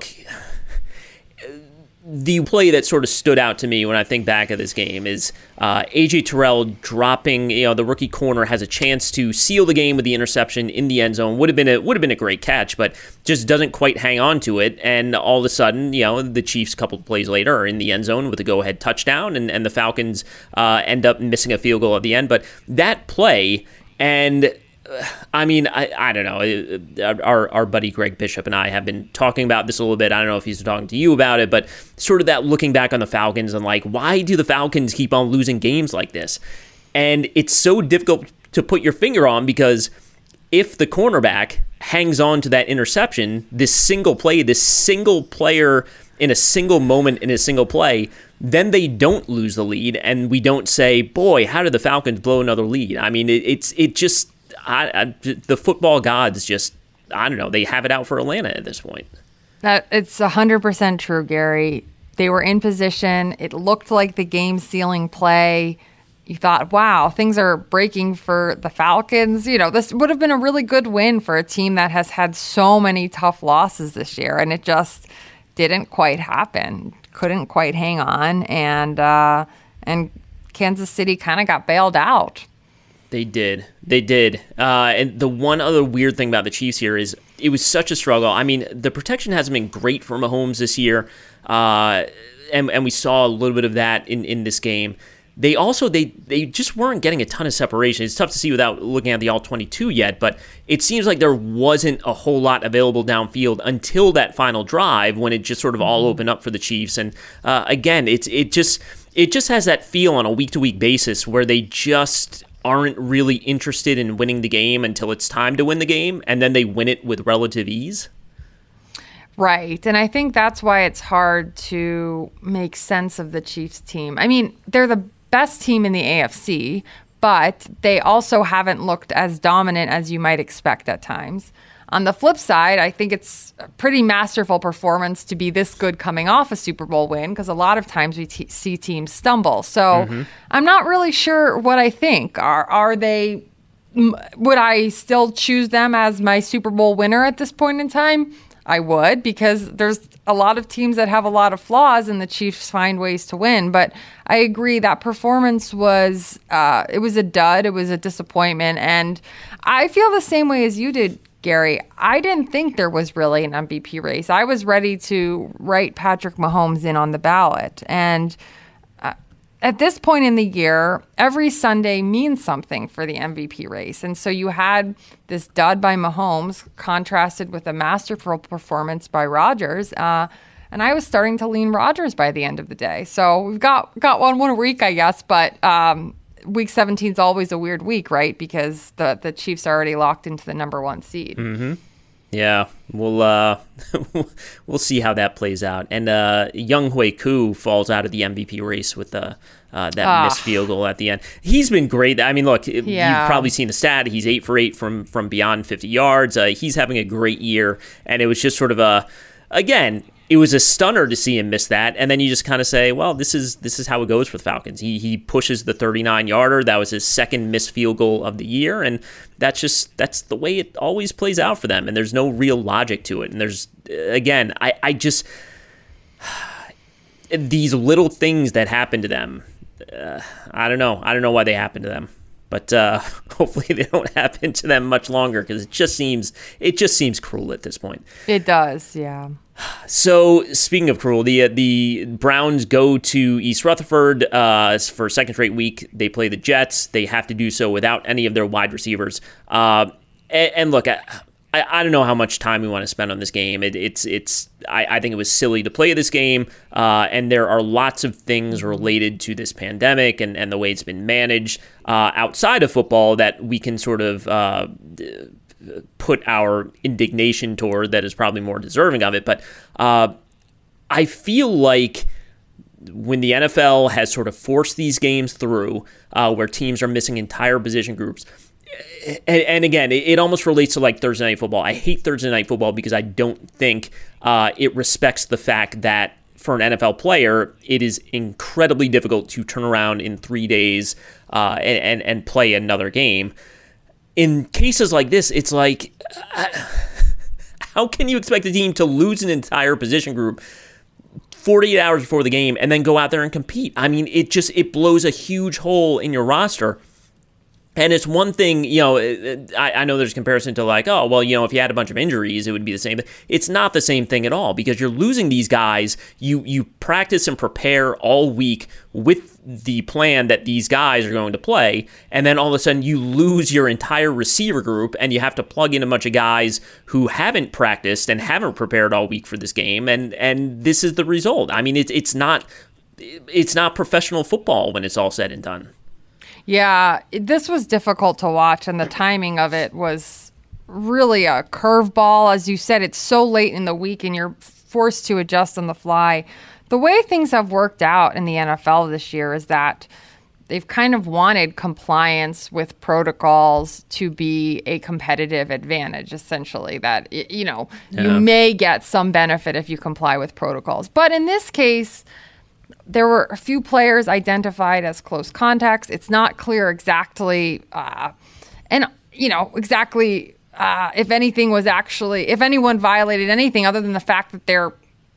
The play that sort of stood out to me when I think back of this game is uh, A J Terrell dropping. You know, the rookie corner has a chance to seal the game with the interception in the end zone. Would have been a would have been a great catch, but just doesn't quite hang on to it. And all of a sudden, you know, the Chiefs, a couple of plays later, are in the end zone with a go-ahead touchdown, and and the Falcons uh, end up missing a field goal at the end. But that play and. I mean, I, I don't know. Our our buddy Greg Bishop and I have been talking about this a little bit. I don't know if he's talking to you about it, but sort of that looking back on the Falcons and like, why do the Falcons keep on losing games like this? And it's so difficult to put your finger on, because if the cornerback hangs on to that interception, this single play, this single player in a single moment in a single play, then they don't lose the lead, and we don't say, boy, how did the Falcons blow another lead? I mean, it, it's it just... I, I, the football gods just, I don't know, they have it out for Atlanta at this point. That it's one hundred percent true, Gary. They were in position. It looked like the game-sealing play. You thought, wow, things are breaking for the Falcons. You know, this would have been a really good win for a team that has had so many tough losses this year, and it just didn't quite happen. Couldn't quite hang on, and uh, and Kansas City kind of got bailed out. They did. They did. Uh, and the one other weird thing about the Chiefs here is it was such a struggle. I mean, the protection hasn't been great for Mahomes this year, uh, and and we saw a little bit of that in, in this game. They also, they they just weren't getting a ton of separation. It's tough to see without looking at the all twenty-two yet, but it seems like there wasn't a whole lot available downfield until that final drive, when it just sort of all opened up for the Chiefs. And uh, again, it's it just it just has that feel on a week-to-week basis where they just aren't really interested in winning the game until it's time to win the game, and then they win it with relative ease. Right, and I think that's why it's hard to make sense of the Chiefs team. I mean, they're the best team in the A F C, but they also haven't looked as dominant as you might expect at times. On the flip side, I think it's a pretty masterful performance to be this good coming off a Super Bowl win, because a lot of times we t- see teams stumble. So mm-hmm. I'm not really sure what I think. Are are they? M- would I still choose them as my Super Bowl winner at this point in time? I would, because there's a lot of teams that have a lot of flaws, and the Chiefs find ways to win. But I agree that performance was uh, it was a dud. It was a disappointment, and I feel the same way as you did, Gary. I didn't think there was really an M V P race. I was ready to write Patrick Mahomes in on the ballot. And uh, at this point in the year, every Sunday means something for the M V P race. And so you had this dud by Mahomes contrasted with a masterful performance by Rodgers. Uh, and I was starting to lean Rodgers by the end of the day. So we've got, got one one week, I guess, but um, Week seventeen is always a weird week, right? Because the, the Chiefs are already locked into the number one seed. Mm-hmm. Yeah, we'll uh, we'll see how that plays out. And uh, Young Hui Koo falls out of the M V P race with the uh, that Ah. missed field goal at the end. He's been great. I mean, look, Yeah. you've probably seen the stat. He's eight for eight from from beyond fifty yards. Uh, he's having a great year, and it was just sort of a again. It was a stunner to see him miss that, and then you just kind of say, "Well, this is this is how it goes for the Falcons." He he pushes the thirty-nine yarder. That was his second missed field goal of the year, and that's just that's the way it always plays out for them. And there's no real logic to it. And there's again, I I just these little things that happen to them. Uh, I don't know. I don't know why they happen to them, but uh, hopefully they don't happen to them much longer because it just seems it just seems cruel at this point. It does, yeah. So, speaking of cruel, the, uh, the Browns go to East Rutherford uh, for a second straight week. They play the Jets. They have to do so without any of their wide receivers. Uh, and, and look, I, I, I don't know how much time we want to spend on this game. It, it's it's. I, I think it was silly to play this game, uh, and there are lots of things related to this pandemic and, and the way it's been managed uh, outside of football that we can sort of Uh, put our indignation toward that is probably more deserving of it. But uh, I feel like when the N F L has sort of forced these games through uh, where teams are missing entire position groups, and, and again, it, it almost relates to like Thursday Night Football. I hate Thursday Night Football because I don't think uh, it respects the fact that for an N F L player, it is incredibly difficult to turn around in three days uh, and, and, and play another game. In cases like this, it's like, uh, how can you expect a team to lose an entire position group forty-eight hours before the game and then go out there and compete? I mean, it just, it blows a huge hole in your roster. And it's one thing, you know, I, I know there's comparison to like, oh, well, you know, if you had a bunch of injuries, it would be the same. It's not the same thing at all because you're losing these guys. You you practice and prepare all week with the plan that these guys are going to play. And then all of a sudden you lose your entire receiver group and you have to plug in a bunch of guys who haven't practiced and haven't prepared all week for this game. And and this is the result. I mean, it's it's not it's not professional football when it's all said and done. Yeah, it- this was difficult to watch, and the timing of it was really a curveball. As you said, it's so late in the week, and you're forced to adjust on the fly. The way things have worked out in the N F L this year is that they've kind of wanted compliance with protocols to be a competitive advantage, essentially, that, y- you know, Yeah. you may get some benefit if you comply with protocols. But in this case, there were a few players identified as close contacts. It's not clear exactly, uh, and you know exactly uh, if anything was actually, if anyone violated anything other than the fact that they're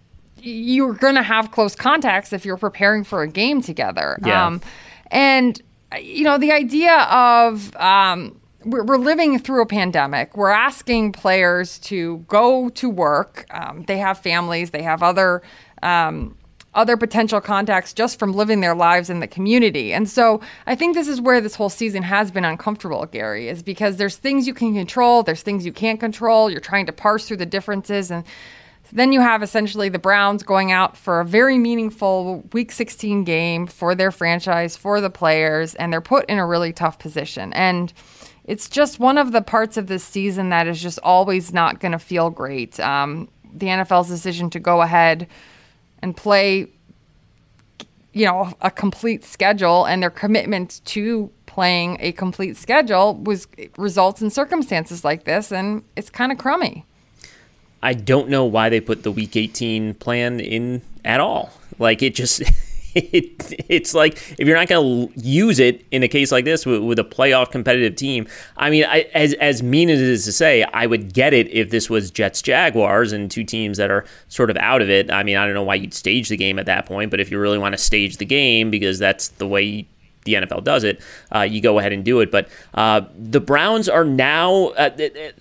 you're going to have close contacts if you're preparing for a game together. Yeah. Um, and you know the idea of um, we're, we're living through a pandemic. We're asking players to go to work. Um, they have families. They have other. Um, other potential contacts just from living their lives in the community. And so I think this is where this whole season has been uncomfortable, Gary, is because there's things you can control, there's things you can't control. You're trying to parse through the differences. And then you have essentially the Browns going out for a very meaningful Week sixteen game for their franchise, for the players, and they're put in a really tough position. And it's just one of the parts of this season that is just always not going to feel great. Um, the N F L's decision to go ahead and play, you know, a complete schedule, and their commitment to playing a complete schedule was results in circumstances like this, and it's kind of crummy. I don't know why they put the Week eighteen plan in at all. Like, it just, it, it's like, if you're not going to use it in a case like this with, with a playoff competitive team, I mean, I, as as mean as it is to say, I would get it if this was Jets Jaguars and two teams that are sort of out of it. I mean, I don't know why you'd stage the game at that point, but if you really want to stage the game because that's the way the N F L does it, uh, you go ahead and do it. But uh, the Browns are now, uh,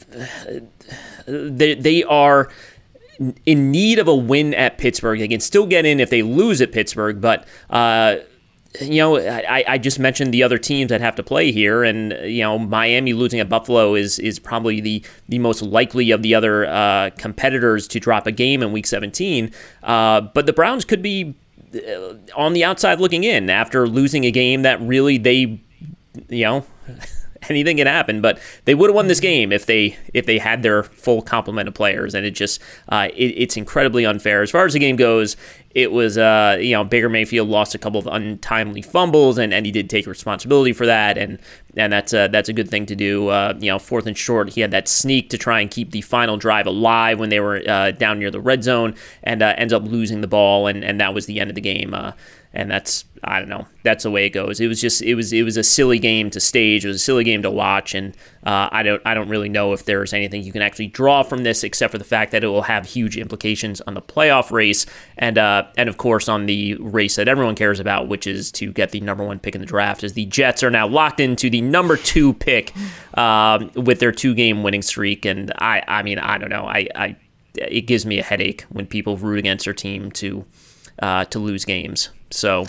they, they are in need of a win at Pittsburgh. They can still get in if they lose at Pittsburgh, but uh, you know, I, I just mentioned the other teams that have to play here, and you know, Miami losing at Buffalo is is probably the the most likely of the other uh, competitors to drop a game in Week seventeen. Uh, but the Browns could be on the outside looking in after losing a game that really they, you know, anything can happen. But they would have won this game if they if they had their full complement of players, and it just uh, it, it's incredibly unfair as far as the game goes. It was, uh, you know, Baker Mayfield lost a couple of untimely fumbles, and, and he did take responsibility for that, and and that's a, that's a good thing to do. Uh, you know, fourth and short, he had that sneak to try and keep the final drive alive when they were uh, down near the red zone, and uh, ends up losing the ball, and, and that was the end of the game. Uh, and that's, I don't know, that's the way it goes. It was just, it was it was a silly game to stage. It was a silly game to watch, and uh, I don't I don't really know if there's anything you can actually draw from this except for the fact that it will have huge implications on the playoff race, and uh, and of course on the race that everyone cares about, which is to get the number one pick in the draft, as the Jets are now locked into the number two pick um, with their two-game winning streak. And I, I mean, I don't know. I, I it gives me a headache when people root against their team to uh, to lose games. So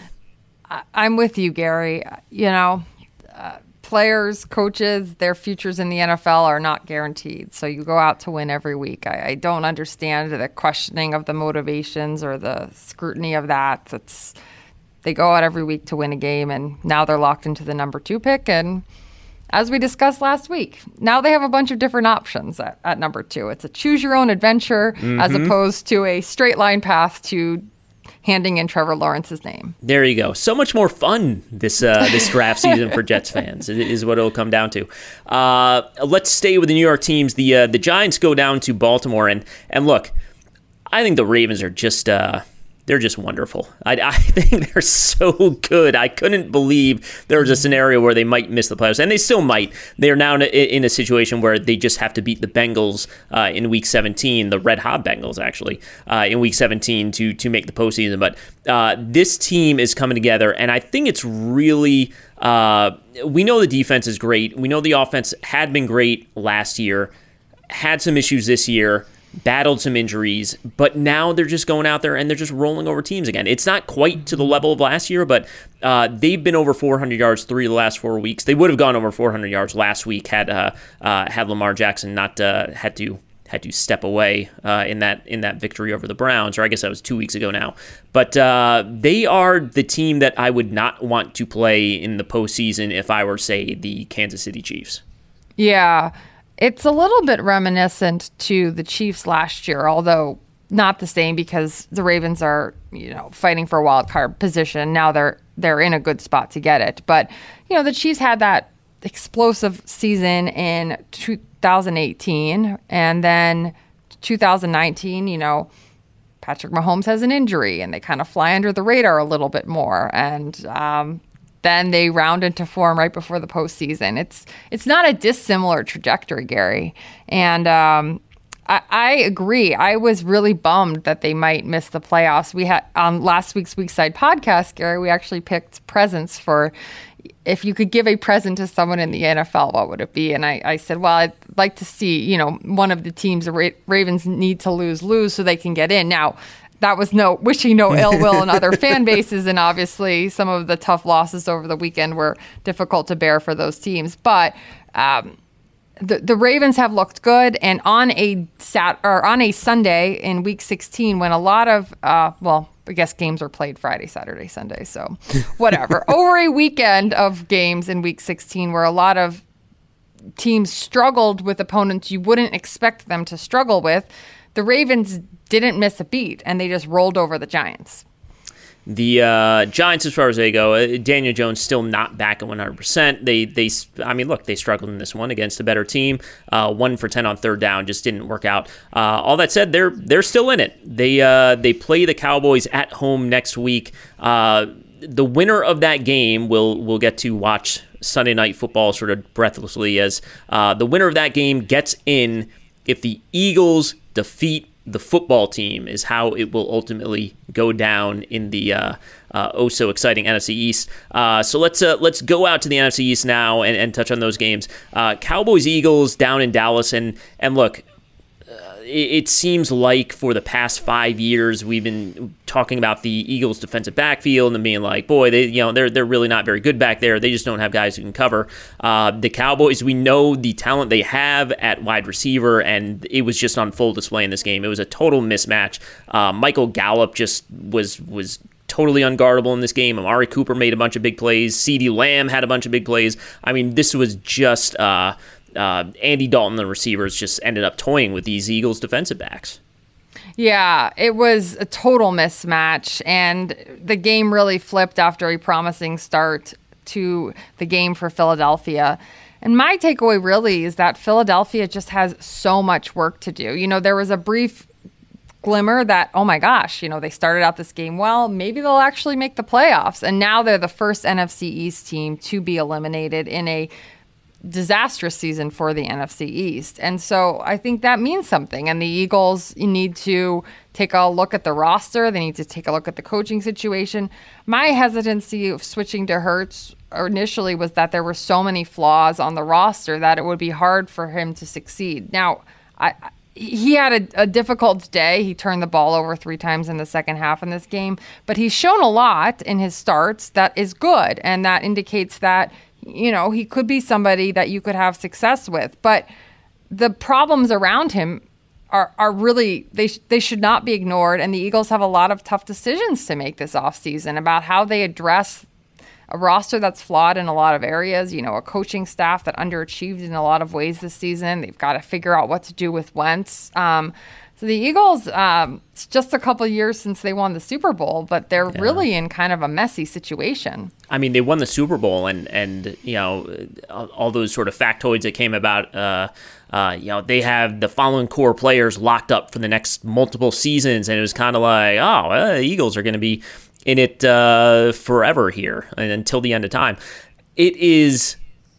I'm with you, Gary. You know, uh, players, coaches, their futures in the N F L are not guaranteed. So you go out to win every week. I, I don't understand the questioning of the motivations or the scrutiny of that. That's, they go out every week to win a game, and now they're locked into the number two pick. And as we discussed last week, now they have a bunch of different options at, at number two. It's a choose your own adventure mm-hmm. as opposed to a straight line path to handing in Trevor Lawrence's name. There you go. So much more fun this uh, this draft season for Jets fans is what it'll come down to. Uh, let's stay with the New York teams. The uh, the Giants go down to Baltimore, and and look, I think the Ravens are just uh, they're just wonderful. I, I think they're so good. I couldn't believe there was a scenario where they might miss the playoffs, and they still might. They're now in a, in a situation where they just have to beat the Bengals uh, in Week seventeen, the Red Hot Bengals, actually, uh, in Week seventeen to to make the postseason. But uh, this team is coming together, and I think it's really... Uh, we know the defense is great. We know the offense had been great last year, had some issues this year, battled some injuries, but now they're just going out there and they're just rolling over teams again. It's not quite to the level of last year, but uh, they've been over four hundred yards three of the last four weeks. They would have gone over four hundred yards last week had uh, uh, had Lamar Jackson not uh, had to had to step away uh, in that in that victory over the Browns, or I guess that was two weeks ago now. But uh, they are the team that I would not want to play in the postseason if I were, say, the Kansas City Chiefs. Yeah. It's a little bit reminiscent to the Chiefs last year, although not the same because the Ravens are, you know, fighting for a wild card position. Now they're they're in a good spot to get it. But, you know, the Chiefs had that explosive season in two thousand eighteen, and then two thousand nineteen, you know, Patrick Mahomes has an injury and they kind of fly under the radar a little bit more. And um then they round into form right before the postseason. It's it's not a dissimilar trajectory, Gary. And um, I, I agree. I was really bummed that they might miss the playoffs. We had on last week's Weak Side podcast, Gary, we actually picked presents for if you could give a present to someone in the N F L, what would it be? And I, I said, well, I'd like to see, you know, one of the teams the Ra- Ravens need to lose, lose so they can get in. Now, that was no wishing no ill will in other fan bases, and obviously some of the tough losses over the weekend were difficult to bear for those teams. But um, the the Ravens have looked good, and on a sat or on a Sunday in Week sixteen, when a lot of uh, well, I guess games were played Friday, Saturday, Sunday, so whatever. Over a weekend of games in Week sixteen, where a lot of teams struggled with opponents you wouldn't expect them to struggle with, the Ravens didn't miss a beat, and they just rolled over the Giants. The uh, Giants, as far as they go, uh, Daniel Jones still not back at one hundred percent. They, they, I mean, look, they struggled in this one against a better team. Uh, one for ten on third down just didn't work out. Uh, all that said, they're they're still in it. They uh, they play the Cowboys at home next week. Uh, the winner of that game will will get to watch Sunday Night Football sort of breathlessly, as uh, the winner of that game gets in if the Eagles defeat the football team, is how it will ultimately go down in the uh, uh, oh so exciting N F C East. Uh, so let's uh, let's go out to the N F C East now and, and touch on those games. Uh, Cowboys Eagles down in Dallas, and and look, uh, it, it seems like for the past five years we've been talking about the Eagles' defensive backfield and being like, boy, they you know they're they're really not very good back there. They just don't have guys who can cover. Uh, the Cowboys, we know the talent they have at wide receiver, and it was just on full display in this game. It was a total mismatch. Uh, Michael Gallup just was was totally unguardable in this game. Amari Cooper made a bunch of big plays. CeeDee Lamb had a bunch of big plays. I mean, this was just uh, uh, Andy Dalton, the receivers, just ended up toying with these Eagles defensive backs. Yeah, it was a total mismatch, and the game really flipped after a promising start to the game for Philadelphia. And my takeaway really is that Philadelphia just has so much work to do. You know, there was a brief glimmer that, oh my gosh, you know, they started out this game well, maybe they'll actually make the playoffs. And now they're the first N F C East team to be eliminated in a disastrous season for the N F C East. And so I think that means something. And the Eagles need to take a look at the roster. They need to take a look at the coaching situation. My hesitancy of switching to Hurts initially was that there were so many flaws on the roster that it would be hard for him to succeed. Now, I, he had a, a difficult day. He turned the ball over three times in the second half in this game, but he's shown a lot in his starts that is good, and that indicates that, you know, he could be somebody that you could have success with. But the problems around him are are really, they sh- they should not be ignored, and the Eagles have a lot of tough decisions to make this offseason about how they address a roster that's flawed in a lot of areas, you know, a coaching staff that underachieved in a lot of ways this season. They've got to figure out what to do with Wentz. Um, so the Eagles, um, it's just a couple of years since they won the Super Bowl, but they're yeah. really in kind of a messy situation. I mean, they won the Super Bowl, and, and you know, all those sort of factoids that came about, uh, uh, you know, they have the following core players locked up for the next multiple seasons, and it was kind of like, oh, well, the Eagles are going to be in it uh, forever here and until the end of time. It is,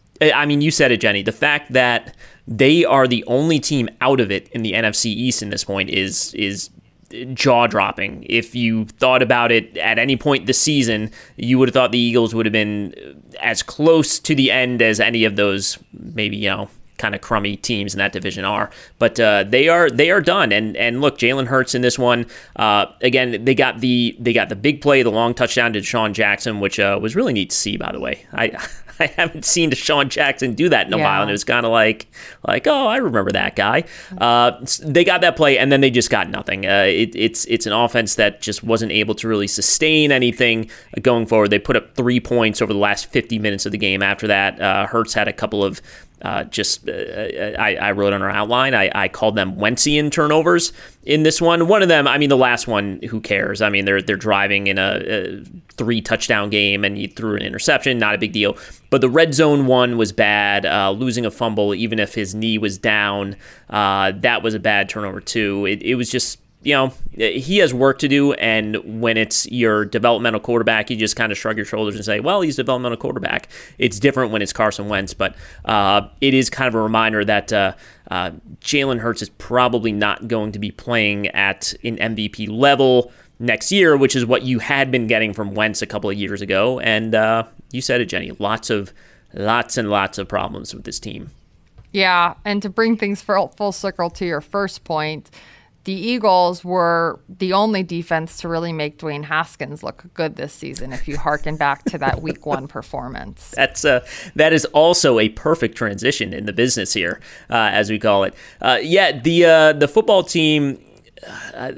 I mean, you said it, Jenny, the fact that they are the only team out of it in the N F C East in this point is is jaw-dropping. If you thought about it at any point this season, you would have thought the Eagles would have been as close to the end as any of those, maybe, you know, kind of crummy teams in that division are, but uh, they are they are done. And and look, Jalen Hurts in this one, uh, again, they got the they got the big play, the long touchdown to Deshaun Jackson, which uh, was really neat to see. By the way, I I haven't seen Deshaun Jackson do that in a yeah. while, and it was kind of like like oh, I remember that guy. Uh, they got that play, and then they just got nothing. Uh, it, it's it's an offense that just wasn't able to really sustain anything going forward. They put up three points over the last fifty minutes of the game. After that, uh, Hurts had a couple of Uh, just, uh, I, I wrote on our outline, I, I called them Wentzian turnovers in this one. One of them, I mean, the last one, who cares? I mean, they're they're driving in a, a three touchdown game and you threw an interception, not a big deal. But the red zone one was bad. Uh, losing a fumble, even if his knee was down, uh, that was a bad turnover too. It, it was just, you know, he has work to do, and when it's your developmental quarterback, you just kind of shrug your shoulders and say, well, he's a developmental quarterback. It's different when it's Carson Wentz, but uh, it is kind of a reminder that uh, uh, Jalen Hurts is probably not going to be playing at an M V P level next year, which is what you had been getting from Wentz a couple of years ago. And uh, you said it, Jenny, lots of, lots and lots of problems with this team. Yeah, and to bring things full, full circle to your first point, the Eagles were the only defense to really make Dwayne Haskins look good this season, if you hearken back to that week one performance. That's uh, that is also a perfect transition in the business here, uh, as we call it. Uh, yeah, the uh, the football team, uh,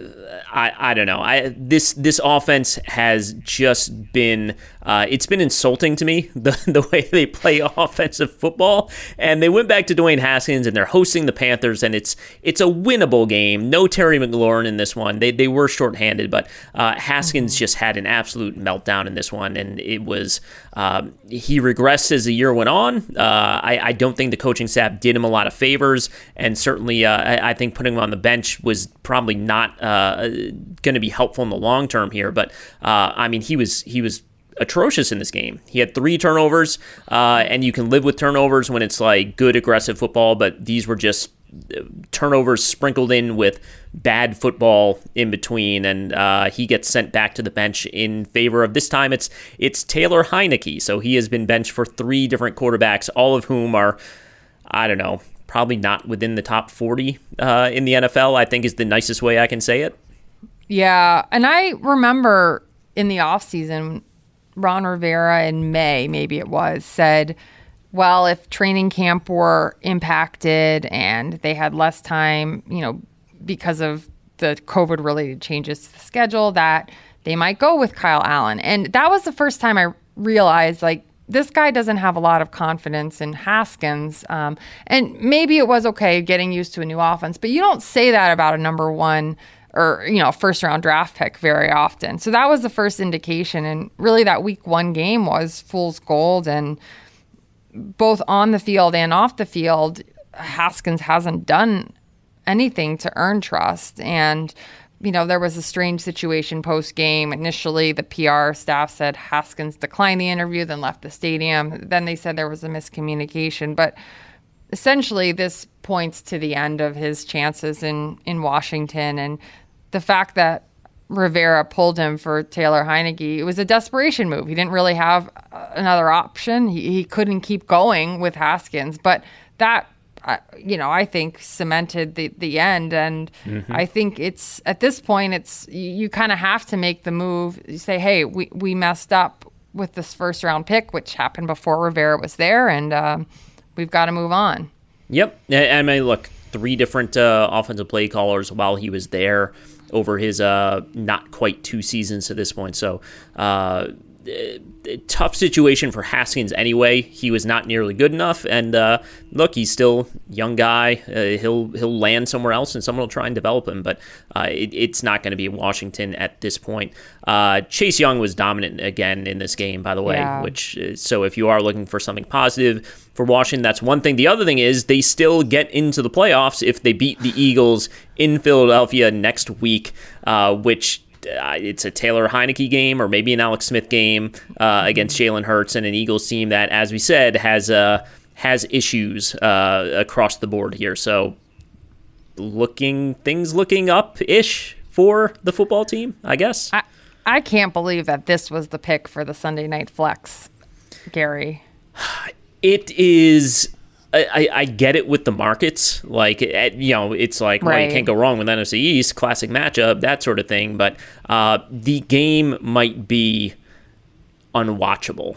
I I don't know. I this this offense has just been uh, it's been insulting to me, the the way they play offensive football. And they went back to Dwayne Haskins, and they're hosting the Panthers, and it's it's a winnable game. No Terry McLaurin in this one. They they were shorthanded, but uh, Haskins mm-hmm. just had an absolute meltdown in this one, and it was um, he regressed as the year went on. Uh, I I don't think the coaching staff did him a lot of favors, and certainly uh, I, I think putting him on the bench was probably not uh, going to be helpful in the long term here. But uh, I mean, he was he was. atrocious in this game. He had three turnovers, uh, and you can live with turnovers when it's like good aggressive football, but these were just turnovers sprinkled in with bad football in between, and uh, he gets sent back to the bench in favor of, this time it's it's Taylor Heineke. So he has been benched for three different quarterbacks, all of whom are, I don't know, probably not within the top forty uh, in the N F L, I think is the nicest way I can say it. Yeah, and I remember in the offseason, Ron Rivera in May, maybe it was, said, well, if training camp were impacted and they had less time, you know, because of the COVID-related changes to the schedule, that they might go with Kyle Allen. And that was the first time I realized, like, this guy doesn't have a lot of confidence in Haskins. Um, and maybe it was okay getting used to a new offense, but you don't say that about a number one or, you know, first round draft pick very often. So that was the first indication. And really that week one game was fool's gold. And both on the field and off the field, Haskins hasn't done anything to earn trust. And you know, there was a strange situation post-game. Initially, the P R staff said Haskins declined the interview, then left the stadium. Then they said there was a miscommunication. But essentially, this points to the end of his chances in, in Washington. And the fact that Rivera pulled him for Taylor Heineke, it was a desperation move. He didn't really have another option. He, he couldn't keep going with Haskins. But that Uh, you know, I think cemented the, the end. And mm-hmm. I think it's, at this point, it's, you, you kind of have to make the move. You say, hey, we, we messed up with this first round pick, which happened before Rivera was there. And um, we've got to move on. Yep. I mean, look, three different uh, offensive play callers while he was there over his uh, not quite two seasons to this point. So, uh, tough situation for Haskins anyway. He was not nearly good enough, and uh, look, he's still a young guy. Uh, he'll he'll land somewhere else, and someone will try and develop him. But uh, it, it's not going to be Washington at this point. Uh, Chase Young was dominant again in this game, by the way. Yeah. Which is, so if you are looking for something positive for Washington, that's one thing. The other thing is they still get into the playoffs if they beat the Eagles in Philadelphia next week, uh, which. Uh, it's a Taylor Heineke game or maybe an Alex Smith game uh, against Jalen Hurts and an Eagles team that, as we said, has uh, has issues uh, across the board here. So looking things looking up-ish for the football team, I guess. I, I can't believe that this was the pick for the Sunday Night Flex, Gary. It is... I, I get it with the markets, like, you know, it's like, right. Well, you can't go wrong with N F C East, classic matchup, that sort of thing. But uh, the game might be unwatchable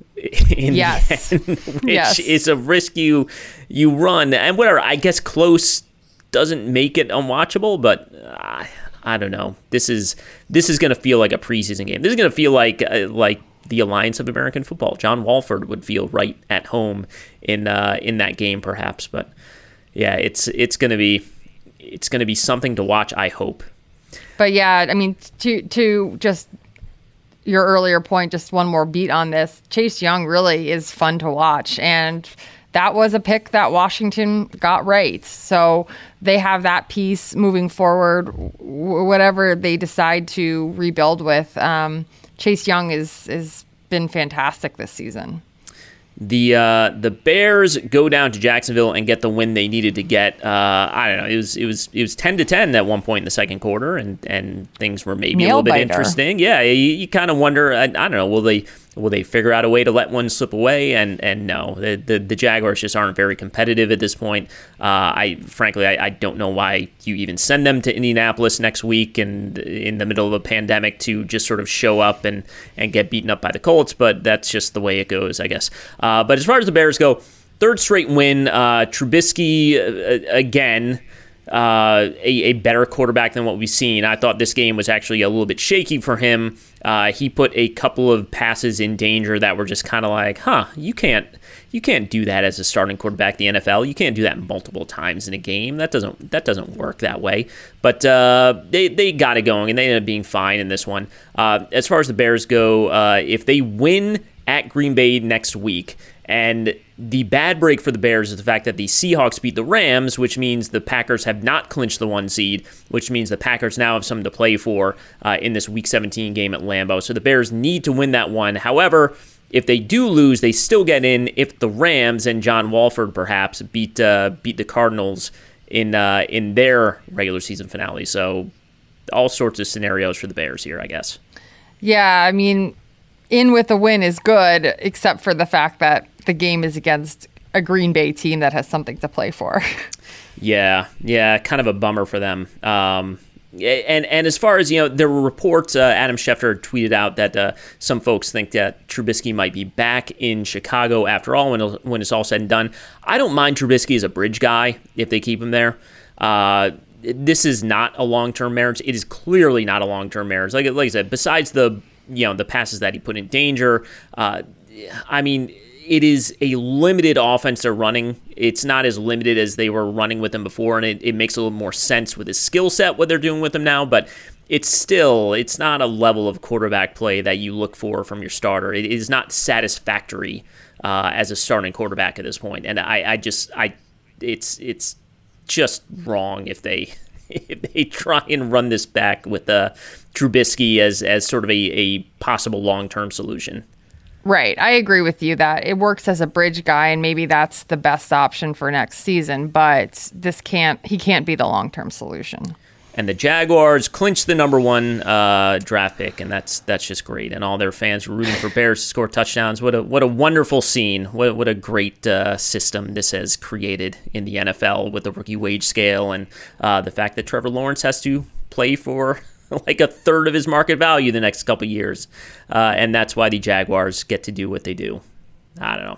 in yes. the end, which yes. is a risk you you run. And whatever, I guess close doesn't make it unwatchable, but uh, I don't know. This is this is going to feel like a preseason game. This is going to feel like uh, like. the Alliance of American Football. John Walford would feel right at home in uh, in that game, perhaps. But yeah, it's it's gonna be it's gonna be something to watch. I hope. But yeah, I mean, to to just your earlier point, just one more beat on this. Chase Young really is fun to watch, and that was a pick that Washington got right. So they have that piece moving forward. W- whatever they decide to rebuild with. Um, Chase Young is is been fantastic this season. The uh, the Bears go down to Jacksonville and get the win they needed to get. Uh, I don't know. It was it was it was ten to ten at one point in the second quarter, and, and things were maybe Nail a little bit biter. interesting. Yeah, you, you kind of wonder. I, I don't know. Will they will they figure out a way to let one slip away? And and no, the the, the Jaguars just aren't very competitive at this point. Uh, I frankly I, I don't know why you even send them to Indianapolis next week and in the middle of a pandemic to just sort of show up and and get beaten up by the Colts. But that's just the way it goes, I guess. Uh, but as far as the Bears go, third straight win. Uh, Trubisky, uh, again, uh, a, a better quarterback than what we've seen. I thought this game was actually a little bit shaky for him. Uh, he put a couple of passes in danger that were just kind of like, huh, you can't you can't do that as a starting quarterback in the N F L. You can't do that multiple times in a game. That doesn't that doesn't work that way. But uh, they, they got it going, and they ended up being fine in this one. Uh, as far as the Bears go, uh, if they win at Green Bay next week. And the bad break for the Bears is the fact that the Seahawks beat the Rams, which means the Packers have not clinched the one seed, which means the Packers now have something to play for uh, in this Week seventeen game at Lambeau. So the Bears need to win that one. However, if they do lose, they still get in if the Rams and John Walford perhaps beat uh, beat the Cardinals in uh, in their regular season finale. So all sorts of scenarios for the Bears here, I guess. Yeah, I mean, in with a win is good, except for the fact that the game is against a Green Bay team that has something to play for. yeah, yeah, kind of a bummer for them. Um, and and as far as, you know, there were reports, uh, Adam Schefter tweeted out that uh, some folks think that Trubisky might be back in Chicago after all when, when it's all said and done. I don't mind Trubisky as a bridge guy if they keep him there. Uh, this is not a long-term marriage. It is clearly not a long-term marriage. Like, like I said, besides the, you know, the passes that he put in danger, uh, I mean, it is a limited offense they're running. It's not as limited as they were running with him before, and it, it makes a little more sense with his skill set, what they're doing with him now, but it's still, it's not a level of quarterback play that you look for from your starter. It is not satisfactory uh, as a starting quarterback at this point. And I, I just, I, it's, it's just wrong if they, if they try and run this back with uh, Trubisky as, as sort of a, a possible long-term solution. Right. I agree with you that it works as a bridge guy, and maybe that's the best option for next season, but this can't, he can't be the long-term solution. And the Jaguars clinched the number one uh, draft pick, and that's that's just great. And all their fans were rooting for Bears to score touchdowns. What a what a wonderful scene! What what a great uh, system this has created in the N F L with the rookie wage scale, and uh, the fact that Trevor Lawrence has to play for like a third of his market value the next couple years, uh, and that's why the Jaguars get to do what they do. I don't know.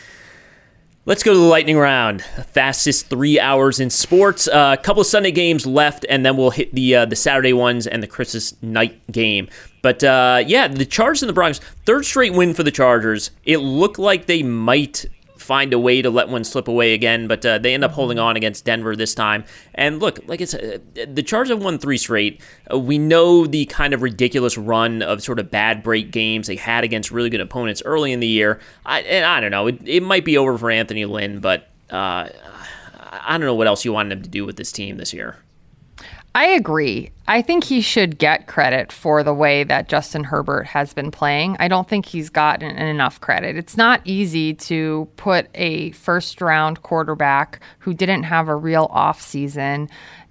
Let's go to the lightning round. Fastest three hours in sports. A uh, couple of Sunday games left, and then we'll hit the uh, the Saturday ones and the Christmas night game. But uh, yeah, the Chargers and the Broncos, third straight win for the Chargers. It looked like they might find a way to let one slip away again, but uh, they end up holding on against Denver this time. And look, like I said, the Chargers have won three straight. Uh, we know the kind of ridiculous run of sort of bad break games they had against really good opponents early in the year. I, and I don't know, it, it might be over for Anthony Lynn, but uh, I don't know what else you wanted him to do with this team this year. I agree. I think he should get credit for the way that Justin Herbert has been playing. I don't think he's gotten enough credit. It's not easy to put a first-round quarterback who didn't have a real offseason,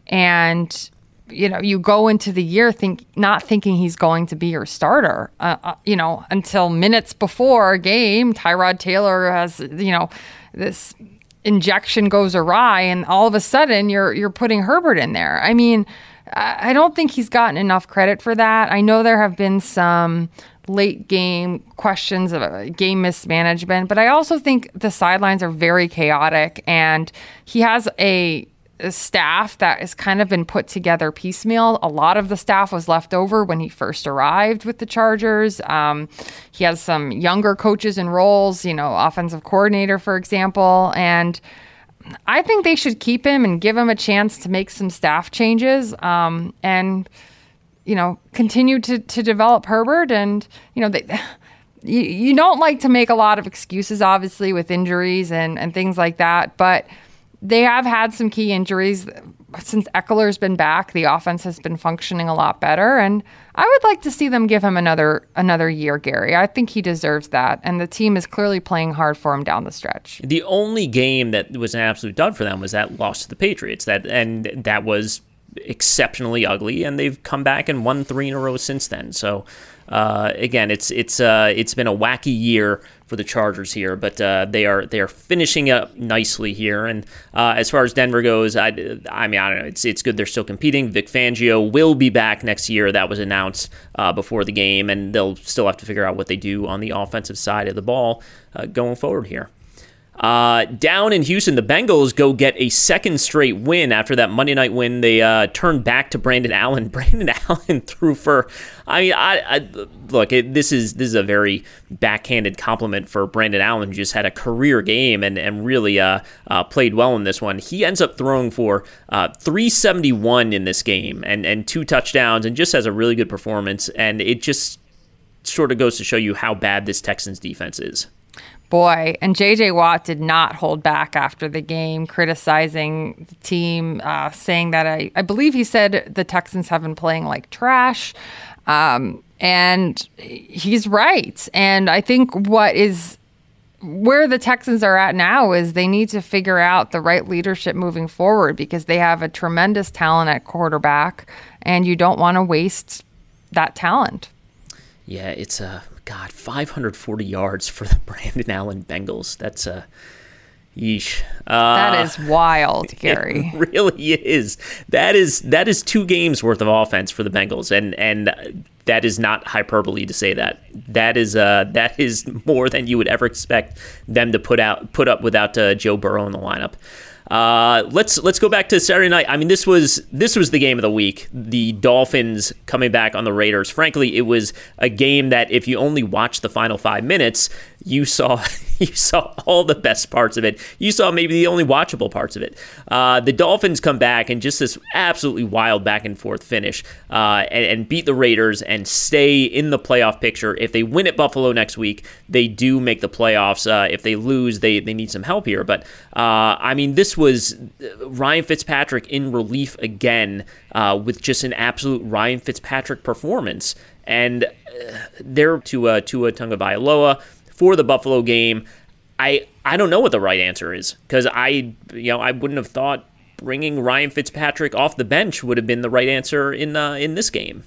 and you know, you go into the year think not thinking he's going to be your starter. Uh, uh, you know, until minutes before a game, Tyrod Taylor has you know this injection goes awry, and all of a sudden you're you're putting Herbert in there. I mean, I don't think he's gotten enough credit for that. I know there have been some late game questions of game mismanagement, but I also think the sidelines are very chaotic, and he has a, a staff that has kind of been put together piecemeal. A lot of the staff was left over when he first arrived with the Chargers. Um, he has some younger coaches in roles, you know, offensive coordinator, for example, and I think they should keep him and give him a chance to make some staff changes um, and, you know, continue to, to develop Herbert. And, you know, they, you, you don't like to make a lot of excuses, obviously, with injuries and, and things like that. But they have had some key injuries. Since Eckler's been back, the offense has been functioning a lot better. And I would like to see them give him another another year, Gary. I think he deserves that. And the team is clearly playing hard for him down the stretch. The only game that was an absolute dud for them was that loss to the Patriots. That and that was exceptionally ugly, and they've come back and won three in a row since then. So uh, again, it's it's uh, it's been a wacky year for the Chargers here, but uh, they are they are finishing up nicely here. And uh, as far as Denver goes, I, I mean I don't know, it's it's good they're still competing. Vic Fangio will be back next year. That was announced uh, before the game, and they'll still have to figure out what they do on the offensive side of the ball uh, going forward here. Uh, down in Houston, the Bengals go get a second straight win after that Monday night win. They uh, turned back to Brandon Allen. Brandon Allen threw for, I mean, I, I look, it, this is this is a very backhanded compliment for Brandon Allen, who just had a career game and and really uh, uh, played well in this one. He ends up throwing for uh, three seventy-one in this game and and two touchdowns, and just has a really good performance. And it just sort of goes to show you how bad this Texans defense is. Boy, and J J Watt did not hold back after the game, criticizing the team, uh, saying that I, I believe he said the Texans have been playing like trash. Um, and he's right. And I think what is where the Texans are at now is they need to figure out the right leadership moving forward, because they have a tremendous talent at quarterback, and you don't want to waste that talent. Yeah, it's a, uh, God, five hundred forty yards for the Brandon Allen Bengals. That's a, uh, yeesh. Uh, that is wild, Gary. It really is. That is that is two games worth of offense for the Bengals, and and that is not hyperbole to say that. That is uh that is more than you would ever expect them to put out put up without uh, Joe Burrow in the lineup. Uh, let's let's go back to Saturday night. I mean, this was this was the game of the week. The Dolphins coming back on the Raiders. Frankly, it was a game that if you only watched the final five minutes, you saw you saw all the best parts of it. You saw maybe the only watchable parts of it. Uh, the Dolphins come back and just this absolutely wild back and forth finish uh, and, and beat the Raiders and stay in the playoff picture. If they win at Buffalo next week, they do make the playoffs. Uh, if they lose, they they need some help here. But uh, I mean, this was Ryan Fitzpatrick in relief again uh, with just an absolute Ryan Fitzpatrick performance. And uh, they're to uh, Tua Tagovailoa for the Buffalo game. I I don't know what the right answer is because I you know I wouldn't have thought bringing Ryan Fitzpatrick off the bench would have been the right answer in uh, in this game.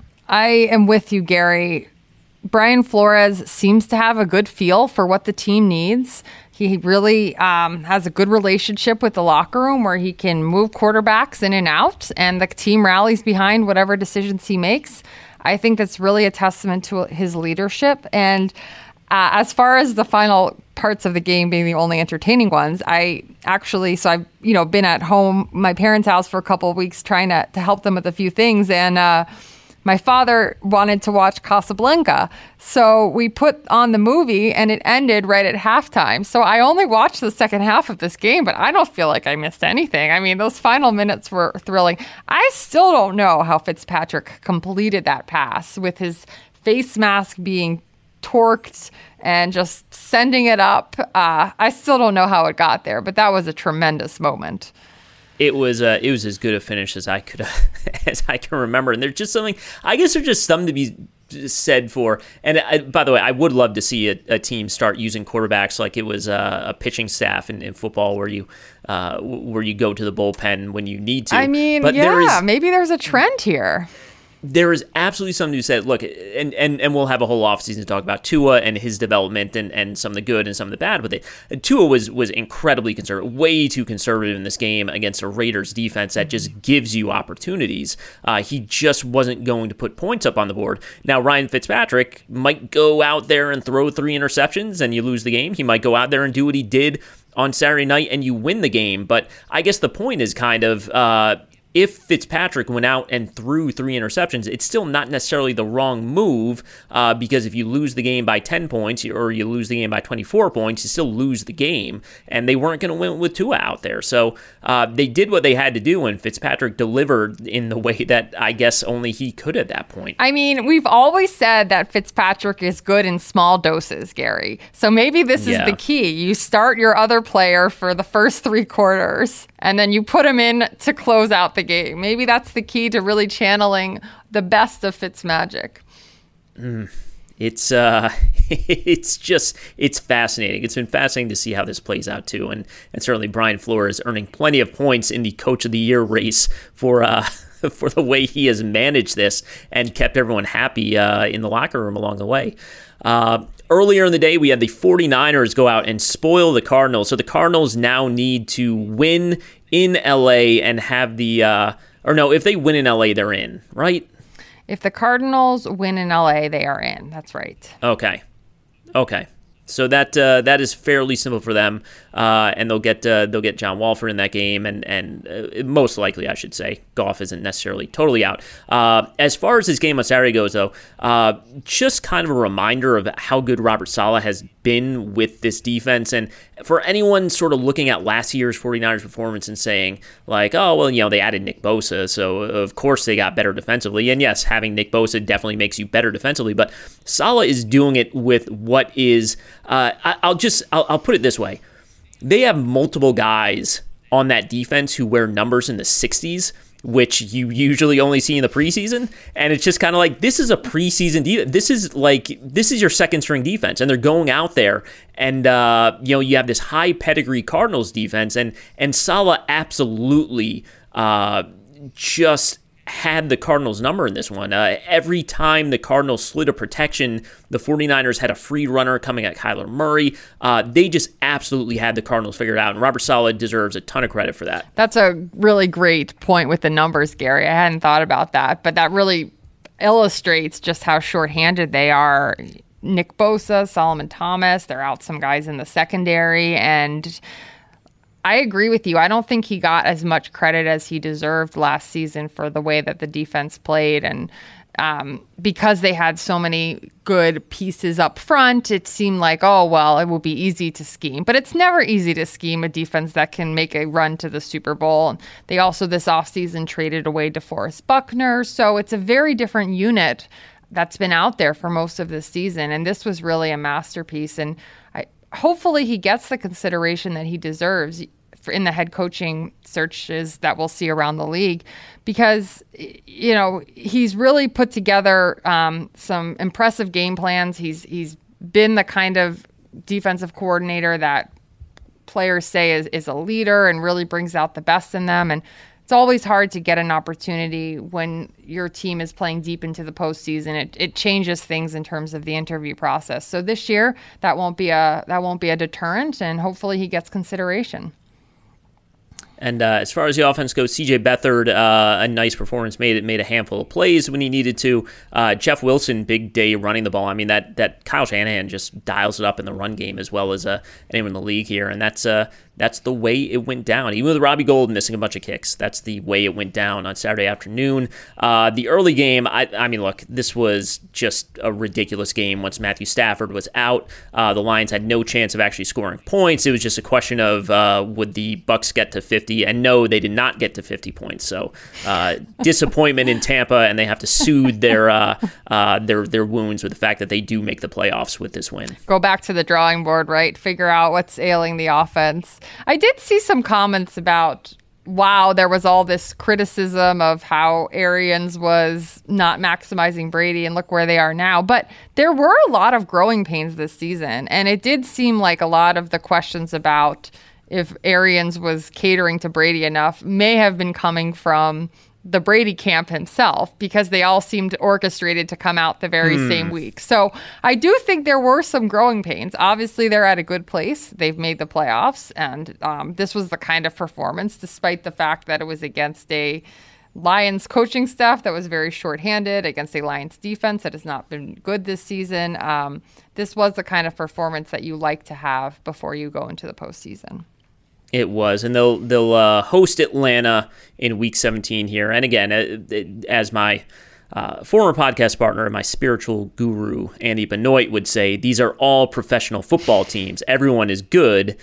I am with you, Gary. Brian Flores seems to have a good feel for what the team needs. He really um, has a good relationship with the locker room where he can move quarterbacks in and out, and the team rallies behind whatever decisions he makes. I think that's really a testament to his leadership. And uh, as far as the final parts of the game being the only entertaining ones, I actually, so I've, you know, been at home, my parents' house for a couple of weeks trying to, to help them with a few things. And, uh, my father wanted to watch Casablanca, so we put on the movie and it ended right at halftime. So I only watched the second half of this game, but I don't feel like I missed anything. I mean, those final minutes were thrilling. I still don't know how Fitzpatrick completed that pass with his face mask being torqued and just sending it up. Uh, I still don't know how it got there, but that was a tremendous moment. It was uh, it was as good a finish as I could uh, as I can remember, and there's just something. I guess there's just something to be said for. And I, by the way, I would love to see a, a team start using quarterbacks like it was uh, a pitching staff in, in football, where you uh, where you go to the bullpen when you need to. I mean, but yeah, there is, maybe there's a trend here. There is absolutely something to say. Look, and, and, and we'll have a whole offseason to talk about Tua and his development and, and some of the good and some of the bad with it. And Tua was was incredibly conservative, way too conservative in this game against a Raiders defense that just gives you opportunities. Uh, he just wasn't going to put points up on the board. Now, Ryan Fitzpatrick might go out there and throw three interceptions and you lose the game. He might go out there and do what he did on Saturday night and you win the game. But I guess the point is kind of... Uh, if Fitzpatrick went out and threw three interceptions, it's still not necessarily the wrong move uh, because if you lose the game by ten points or you lose the game by twenty-four points, you still lose the game. And they weren't going to win with Tua out there. So uh, they did what they had to do, and Fitzpatrick delivered in the way that I guess only he could at that point. I mean, we've always said that Fitzpatrick is good in small doses, Gary. So maybe this yeah. is the key. You start your other player for the first three quarters, and then you put him in to close out the game. Maybe that's the key to really channeling the best of Fitzmagic. Mm, it's uh, it's just it's fascinating. It's been fascinating to see how this plays out too, and and certainly Brian Flores earning plenty of points in the Coach of the Year race for uh for the way he has managed this and kept everyone happy uh, in the locker room along the way. Uh, earlier in the day, we had the 49ers go out and spoil the Cardinals. So the Cardinals now need to win in L A and have the, uh, or no, if they win in L A, they're in, right? If the Cardinals win in L A, they are in. That's right. Okay. Okay. So that uh, that is fairly simple for them, uh, and they'll get uh, they'll get John Wolford in that game, and and uh, most likely, I should say, Goff isn't necessarily totally out. Uh, as far as this game on Saturday goes, though, uh, just kind of a reminder of how good Robert Saleh has been with this defense, and for anyone sort of looking at last year's 49ers performance and saying like, oh well, you know, they added Nick Bosa, so of course they got better defensively, and yes, having Nick Bosa definitely makes you better defensively, but Saleh is doing it with what is. Uh, I, I'll just I'll, I'll put it this way: they have multiple guys on that defense who wear numbers in the sixties, which you usually only see in the preseason, and it's just kind of like this is a preseason defense. This is like this is your second string defense, and they're going out there, and uh, you know you have this high pedigree Cardinals defense, and and Saleh absolutely uh, just. had the Cardinals number in this one. Uh, every time the Cardinals slid a protection, the 49ers had a free runner coming at Kyler Murray. Uh, they just absolutely had the Cardinals figured out, and Robert Saleh deserves a ton of credit for that. That's a really great point with the numbers, Gary. I hadn't thought about that, but that really illustrates just how shorthanded they are. Nick Bosa, Solomon Thomas, they're out some guys in the secondary, and I agree with you. I don't think he got as much credit as he deserved last season for the way that the defense played. And um, because they had so many good pieces up front, it seemed like, oh, well, it will be easy to scheme. But it's never easy to scheme a defense that can make a run to the Super Bowl. And they also this offseason traded away DeForest Buckner. So it's a very different unit that's been out there for most of this season. And this was really a masterpiece. And I, hopefully he gets the consideration that he deserves in the head coaching searches that we'll see around the league, because, you know, he's really put together um, some impressive game plans. He's he's been the kind of defensive coordinator that players say is, is a leader and really brings out the best in them. And it's always hard to get an opportunity when your team is playing deep into the postseason. It it changes things in terms of the interview process. So this year that won't be a that won't be a deterrent, and hopefully he gets consideration. And uh, as far as the offense goes, C J Beathard, uh, a nice performance, made it made a handful of plays when he needed to. Uh, Jeff Wilson, big day running the ball. I mean, that that Kyle Shanahan just dials it up in the run game as well as uh, anyone in the league here, and that's uh, that's the way it went down. Even with Robbie Gould missing a bunch of kicks, that's the way it went down on Saturday afternoon. Uh, the early game, I, I mean, look, this was just a ridiculous game once Matthew Stafford was out. Uh, the Lions had no chance of actually scoring points. It was just a question of uh, would the Bucs get to fifty? And no, they did not get to fifty points. So uh, disappointment in Tampa, and they have to soothe their uh, uh, their their wounds with the fact that they do make the playoffs with this win. Go back to the drawing board, right? Figure out what's ailing the offense. I did see some comments about, wow, there was all this criticism of how Arians was not maximizing Brady, and look where they are now. But there were a lot of growing pains this season, and it did seem like a lot of the questions about if Arians was catering to Brady enough may have been coming from the Brady camp himself, because they all seemed orchestrated to come out the very hmm. same week. So I do think there were some growing pains. Obviously, they're at a good place. They've made the playoffs, and um, this was the kind of performance, despite the fact that it was against a Lions coaching staff that was very shorthanded, against a Lions defense that has not been good this season. Um, this was the kind of performance that you like to have before you go into the postseason. It was, and they'll they'll uh, host Atlanta in Week seventeen here. And again, as my uh, former podcast partner and my spiritual guru Andy Benoit would say, these are all professional football teams. Everyone is good.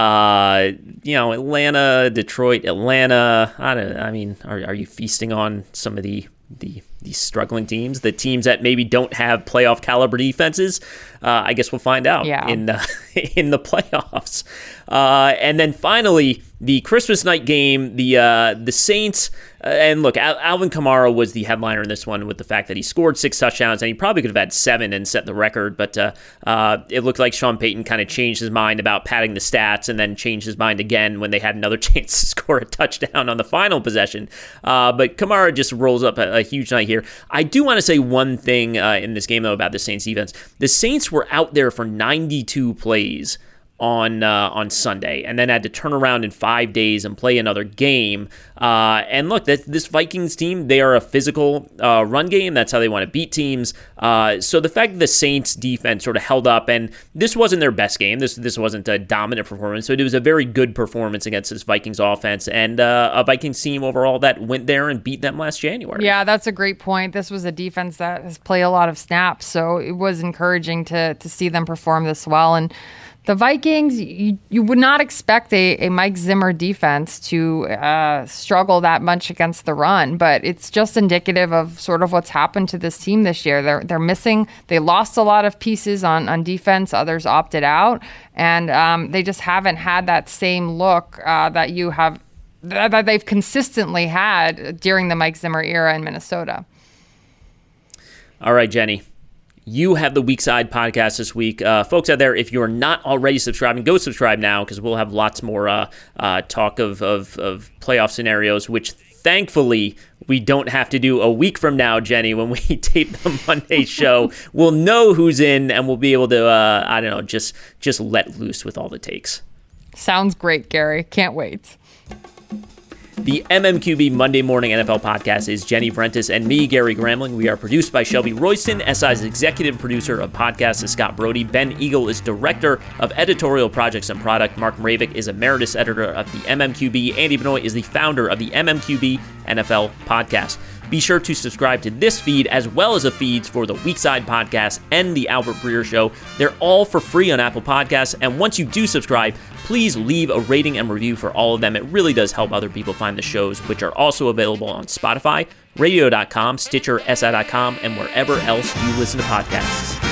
Uh, you know, Atlanta, Detroit, Atlanta. I don't. I mean, are are you feasting on some of the the these struggling teams, the teams that maybe don't have playoff caliber defenses? Uh, I guess we'll find out yeah. in uh, in the playoffs. Uh, and then finally, the Christmas night game, the uh, the Saints. Uh, and look, Al- Alvin Kamara was the headliner in this one with the fact that he scored six touchdowns, and he probably could have had seven and set the record. But uh, uh, it looked like Sean Payton kind of changed his mind about padding the stats, and then changed his mind again when they had another chance to score a touchdown on the final possession. Uh, but Kamara just rolls up a, a huge night here. I do want to say one thing uh, in this game, though, about the Saints defense. The Saints were out there for ninety-two plays on uh, on Sunday, and then had to turn around in five days and play another game. Uh, and look, that this Vikings team, they are a physical uh, run game. That's how they want to beat teams. Uh, so the fact that the Saints defense sort of held up, and this wasn't their best game. This this wasn't a dominant performance. So it was a very good performance against this Vikings offense, and uh, a Vikings team overall that went there and beat them last January. Yeah, that's a great point. This was a defense that has played a lot of snaps, so it was encouraging to to see them perform this well. And the Vikings, you, you would not expect a, a Mike Zimmer defense to uh, struggle that much against the run, but it's just indicative of sort of what's happened to this team this year. They're they're missing, they lost a lot of pieces on, on defense, others opted out, and um, they just haven't had that same look uh, that you have, that they've consistently had during the Mike Zimmer era in Minnesota. All right, Jenny. You have the Weak Side podcast this week. Uh, folks out there, if you're not already subscribing, go subscribe now, because we'll have lots more uh, uh, talk of, of, of playoff scenarios, which thankfully we don't have to do a week from now, Jenny, when we tape the Monday show. We'll know who's in, and we'll be able to, uh, I don't know, just just let loose with all the takes. Sounds great, Gary. Can't wait. The M M Q B Monday Morning N F L Podcast is Jenny Brentis and me, Gary Gramling. We are produced by Shelby Royston. S I's executive producer of podcasts is Scott Brody. Ben Eagle is director of editorial projects and product. Mark Mravik is emeritus editor of the M M Q B. Andy Benoit is the founder of the M M Q B N F L Podcast. Be sure to subscribe to this feed as well as the feeds for the Weekside Podcast and the Albert Breer Show. They're all for free on Apple Podcasts, and once you do subscribe, please leave a rating and review for all of them. It really does help other people find the shows, which are also available on Spotify, radio dot com, Stitcher, S I dot com, and wherever else you listen to podcasts.